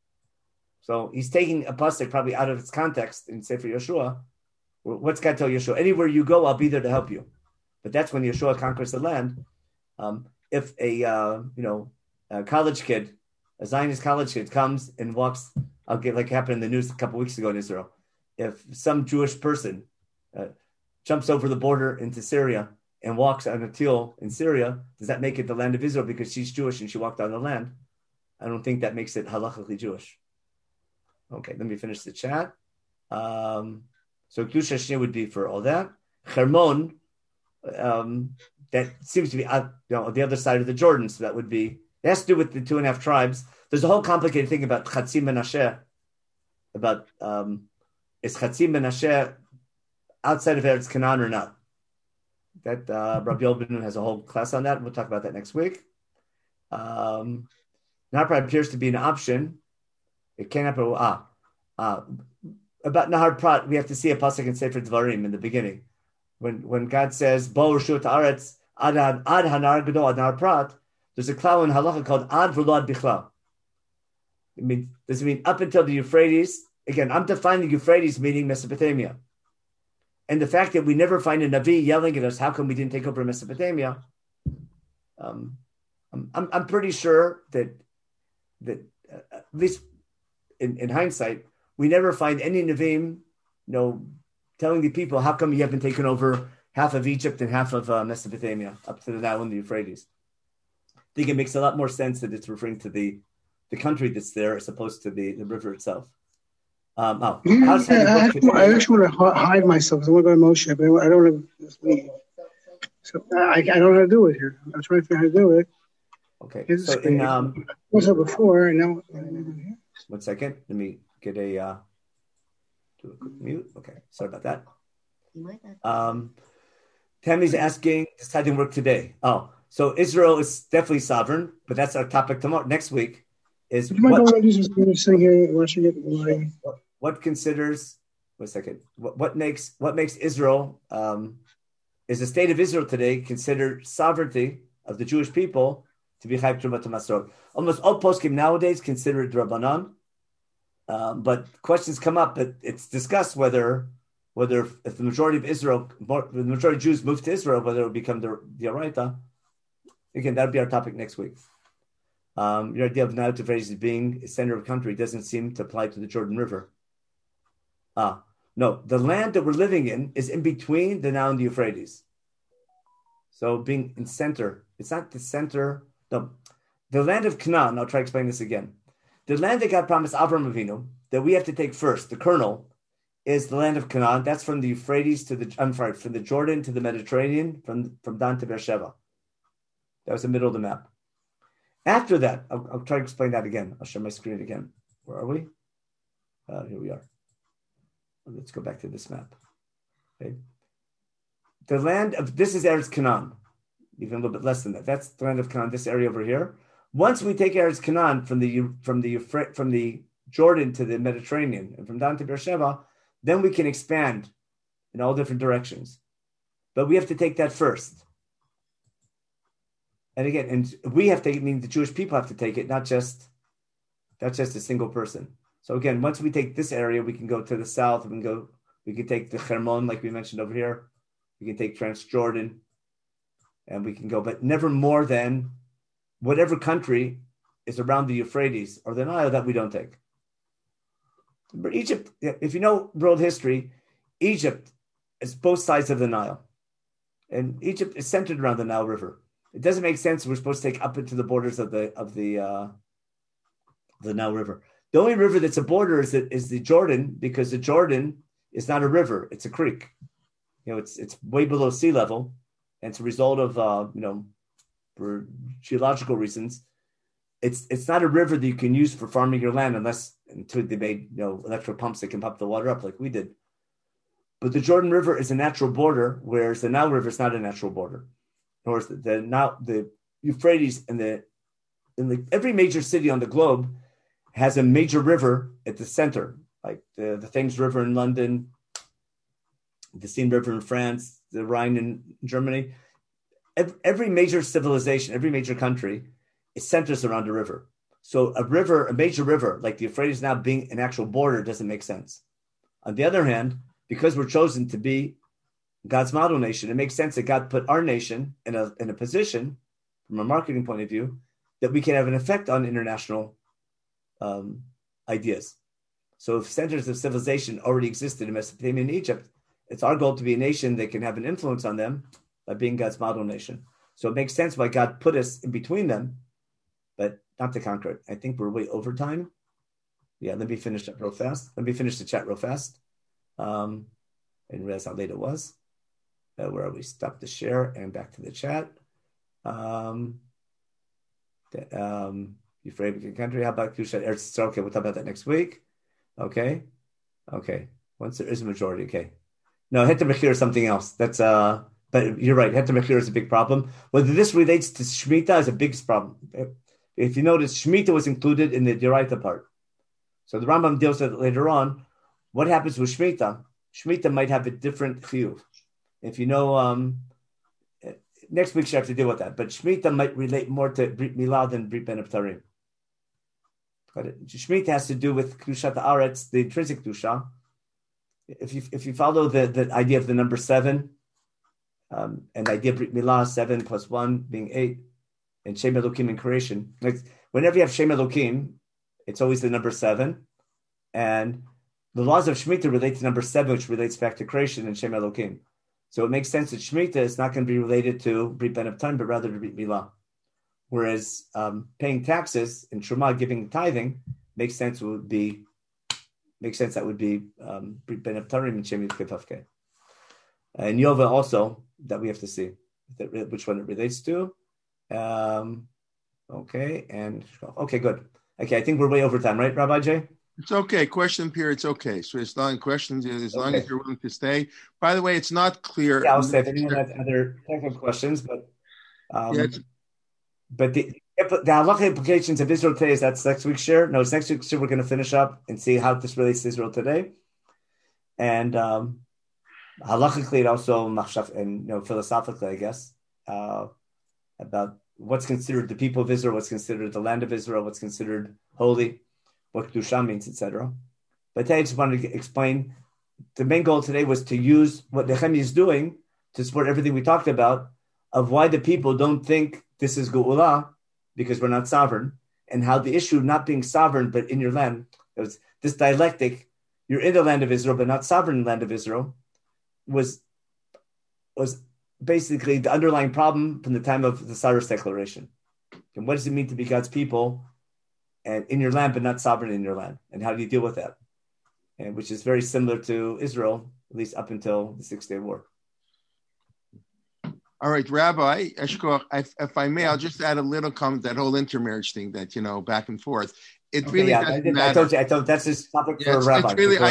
So he's taking a pasuk probably out of its context in Sefer Yeshua. What's God tell Yeshua? Anywhere you go, I'll be there to help you. But that's when Yeshua conquers the land. If a college kid, a Zionist college kid, comes and walks, like happened in the news a couple weeks ago in Israel. If some Jewish person jumps over the border into Syria and walks on a till in Syria, does that make it the land of Israel because she's Jewish and she walked on the land? I don't think that makes it halachically Jewish. Okay, let me finish the chat. So Kedusha Shnia would be for all that. Hermon, that seems to be on the other side of the Jordan, so that would be, it has to do with the 2.5 tribes. There's a whole complicated thing about Chatzim Menashe, about is Chatzim Menashe outside of Eretz Canaan or not? That Rabbi Yolbin has a whole class on that. We'll talk about that next week. Nahar Prat appears to be an option. It can't happen. About Nahar Prat, we have to see a pasuk in Sefer Dvarim in the beginning. When God says, Bo Reshut Haaretz ad hanar gadol ad Nahar Prat, there's a klal in halacha called ad v'lo ad bichlal. Does it mean up until the Euphrates? Again, I'm defining Euphrates meaning Mesopotamia. And the fact that we never find a Navi yelling at us, how come we didn't take over Mesopotamia? I'm pretty sure that at least in hindsight, we never find any Navim, telling the people, how come you haven't taken over half of Egypt and half of Mesopotamia up to the Nile and the Euphrates? I think it makes a lot more sense that it's referring to the country that's there as opposed to the river itself. I just want to hide myself because I want to go to Moshe, but I don't want to just leave. So I don't know how to do it here. I'm trying to figure out how to do it. Okay. Here's so I was up before, and now. 1 second. Let me get do a quick mute. Okay. Sorry about that. Tammy's asking, does tithing work today? Oh, so Israel is definitely sovereign, but that's our topic tomorrow. Next week is what considers. 1 second. What makes Israel is the state of Israel today considered sovereignty of the Jewish people to be chayv trumat masor? Almost all poskim nowadays consider it drabanan, but questions come up that it's discussed whether if the majority of Israel, the majority of Jews move to Israel, whether it will become the Oraita. Again, that would be our topic next week. Your idea of Nile Euphrates being a center of country doesn't seem to apply to the Jordan River. No, the land that we're living in is in between the Nile and the Euphrates. So being in center, it's not the center. No, the land of Canaan, I'll try to explain this again. The land that God promised Avraham Avinu, that we have to take first, the kernel, is the land of Canaan. That's from the Euphrates from the Jordan to the Mediterranean, from Dan to Beersheba. That was the middle of the map. After that, I'll try to explain that again. I'll share my screen again. Where are we? Here we are. Let's go back to this map. Okay. The land of, this is Eretz Canaan, even a little bit less than that. That's the land of Canaan, this area over here. Once we take Eretz Canaan from the Jordan to the Mediterranean and from down to Beersheba, then we can expand in all different directions. But we have to take that first. And again, and we have to take it, meaning the Jewish people have to take it, not just a single person. So again, once we take this area, we can go to the south. We can take the Hermon, like we mentioned over here. We can take Transjordan, and we can go, but never more than whatever country is around the Euphrates or the Nile that we don't take. But Egypt, if you know world history, Egypt is both sides of the Nile. And Egypt is centered around the Nile River. It doesn't make sense we're supposed to take up into the borders of the Nile River. The only river that's a border is the Jordan, because the Jordan is not a river; it's a creek. It's way below sea level, and it's a result of for geological reasons. It's not a river that you can use for farming your land until they made electric pumps that can pump the water up like we did. But the Jordan River is a natural border, whereas the Nile River is not a natural border. Nor is the Euphrates and every major city on the globe has a major river at the center, like the Thames River in London, the Seine River in France, the Rhine in Germany. Every major civilization, every major country, it centers around a river. So a major river like the Euphrates now being an actual border doesn't make sense. On the other hand, because we're chosen to be God's model nation, it makes sense that God put our nation in a position, from a marketing point of view, that we can have an effect on international ideas. So if centers of civilization already existed in Mesopotamia and Egypt, it's our goal to be a nation that can have an influence on them by being God's model nation. So it makes sense why God put us in between them, but not to conquer it. I think we're way over time. Yeah, let me finish that real fast. Let me finish the chat real fast. And realize how late it was. Where we stopped the share and back to the chat. Euphrates country. How about Kushat Eretz Yisrael? Okay, we'll talk about that next week. Okay. Once there is a majority, okay. No, Heter Mechir is something else. That's but you're right. Heter Mechir is a big problem. Whether this relates to Shemitah is a big problem. If you notice, Shemitah was included in the Deraita part. So the Rambam deals with it later on. What happens with Shemitah? Shemitah might have a different chiyuv. If you know, next week you have to deal with that. But Shemitah might relate more to Brit Milah than Brit Ben Abtarim. Shemitah has to do with Kedushat Haaretz, the intrinsic Kedusha. If you follow the idea of the number 7, and the idea of Brit Milah, 7 plus 1 being 8, and Shem Elokim in creation. Like whenever you have Shem Elokim, it's always the number 7. And the laws of Shemitah relate to number 7, which relates back to creation and Shem Elokim. So it makes sense that Shemitah is not going to be related to Brit Ben Abtarim, but rather to Brit Milah. Whereas paying taxes and Truma, giving tithing, makes sense that would be Brit Ben Abtarim and Shem Elokim. And Yova also, that we have to see which one it relates to. Okay, good. Okay, I think we're way over time, right, Rabbi Jay? It's okay. Question period's okay. So as long as you're willing to stay. By the way, it's not clear. Yeah, I'll say if anyone has other technical questions, but the halacha implications of Israel today, that's next week's share. No, it's next week's share. We're going to finish up and see how this relates to Israel today. And halachically, and also philosophically, I guess, about what's considered the people of Israel, what's considered the land of Israel, what's considered holy, what Kedusha means, etc. But today I just wanted to explain, the main goal today was to use what Nehemiah is doing to support everything we talked about, of why the people don't think this is Geula, because we're not sovereign, and how the issue of not being sovereign, but in your land, it was this dialectic, you're in the land of Israel, but not sovereign in the land of Israel, was basically the underlying problem from the time of the Cyrus Declaration. And what does it mean to be God's people and in your land, but not sovereign in your land? And how do you deal with that? And which is very similar to Israel, at least up until the 6 Day War. All right, Rabbi Eshkoch, if I may, I'll just add a little comment, that whole intermarriage thing that, back and forth. It really doesn't matter. I told that's his topic for a rabbi. It's really,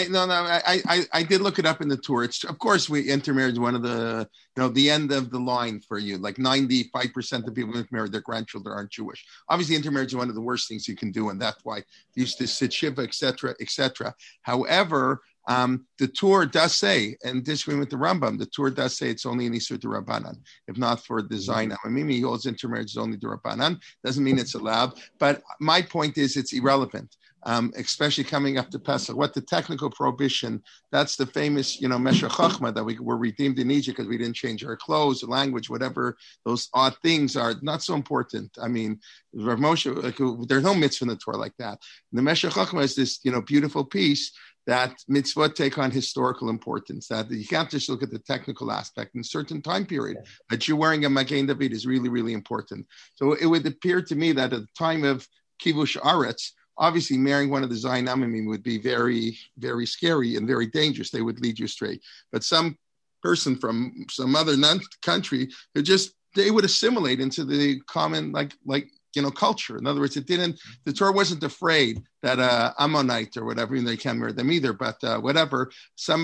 I did look it up in the Torah. It's, of course, intermarriage is one of the, the end of the line for you. Like 95% of people who intermarry, their grandchildren aren't Jewish. Obviously, intermarriage is one of the worst things you can do, and that's why you used to sit shiva, etc., etc. However, the Torah does say, and disagreeing with the Rambam, the Torah does say it's only an Isur D'Rabbanan, if not for the Zainam. I mean, he holds intermarriage is only D'Rabbanan. Doesn't mean it's allowed. But my point is it's irrelevant, especially coming up to Pesach. What the technical prohibition, that's the famous, Meshech Chochmah, that we were redeemed in Egypt because we didn't change our clothes, language, whatever those odd things are, not so important. I mean, Rav Moshe, there's no mitzvah in the Torah like that. And the Meshech Chochmah is this, beautiful piece that mitzvot take on historical importance, that you can't just look at the technical aspect. In a certain time period, that you're wearing a Magen David is really, really important. So it would appear to me that at the time of Kivush Aretz, obviously marrying one of the Zayin Amimim would be very, very scary and very dangerous. They would lead you astray. But some person from some other country, they would assimilate into the common, culture. In other words, the Torah wasn't afraid that Ammonite or whatever, they can't marry them either, but whatever,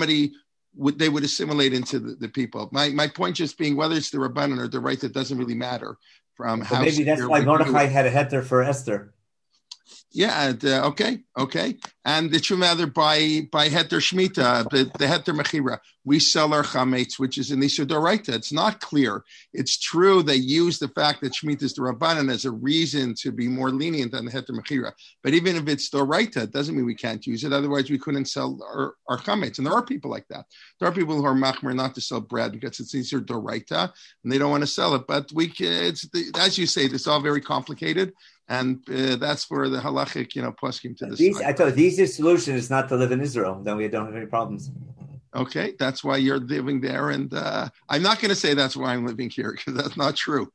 they would assimilate into the people. My point just being, whether it's the Rabbanan or the right, that doesn't really matter. Maybe that's why Mordechai had a heter for Esther. Yeah, okay. And the true matter by Heter Shemitah, the Heter Mechira, we sell our chametz, which is in Isur D'Oraita. It's not clear. It's true they use the fact that Shemitah is the Rabbanan as a reason to be more lenient than the Heter Mechira. But even if it's D'Oraita, it doesn't mean we can't use it. Otherwise, we couldn't sell our chametz. And there are people like that. There are people who are machmer not to sell bread because it's Isur D'Oraita and they don't want to sell it. But as you say, it's all very complicated. And that's where the halachic, poskim to this. I thought the easiest solution is not to live in Israel. Then we don't have any problems. Okay, that's why you're living there, and I'm not going to say that's why I'm living here because that's not true.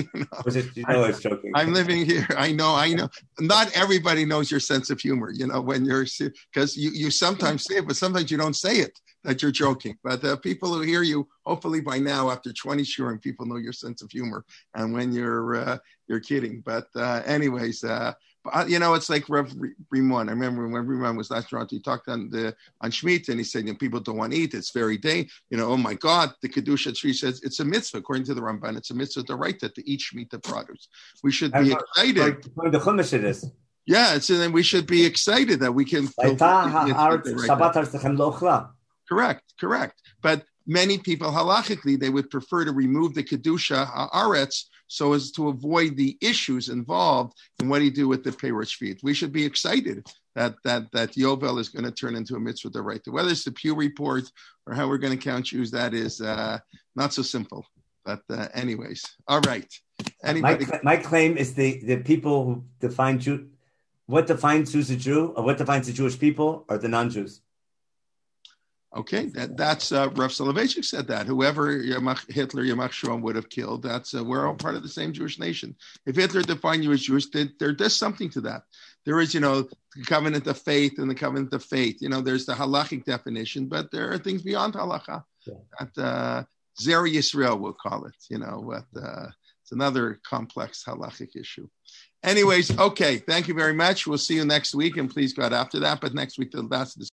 It's joking. I'm living here. I know. Not everybody knows your sense of humor. When you're because you sometimes say it, but sometimes you don't say it that you're joking. But people who hear you, hopefully by now, after 20 shurim, people know your sense of humor, and when you're kidding. But anyways. It's like Rev Rimon. I remember when Rimon was last year, he talked on Shemitah, and he said, people don't want to eat. It's very day. Oh my God, the Kedusha tree says it's a mitzvah. According to the Ramban, it's a mitzvah to write that to eat Shemitah produce. We should be excited. The Chumash it is. Yeah, and then we should be excited that we can. Correct. But many people, halachically, they would prefer to remove the Kedusha Haaretz so as to avoid the issues involved in what do you do with the Peirot Shvit. We should be excited that Yovel is going to turn into a mitzvah d'oraita. Whether it's the Pew Report or how we're going to count Jews, that is not so simple. But anyways, all right. My claim is the people who define Jew, what defines who's a Jew, or what defines the Jewish people, are the non-Jews. Okay, that's Rav Soloveitchik said that. Whoever Hitler, Yamach Shom would have killed, we're all part of the same Jewish nation. If Hitler defined you as Jewish, there's something to that. There is, the covenant of faith and the covenant of faith. There's the halachic definition, but there are things beyond halacha. That Zer Yisrael, we'll call it. It's another complex halachic issue. Anyways, okay, thank you very much. We'll see you next week, and please God after that. But next week, that's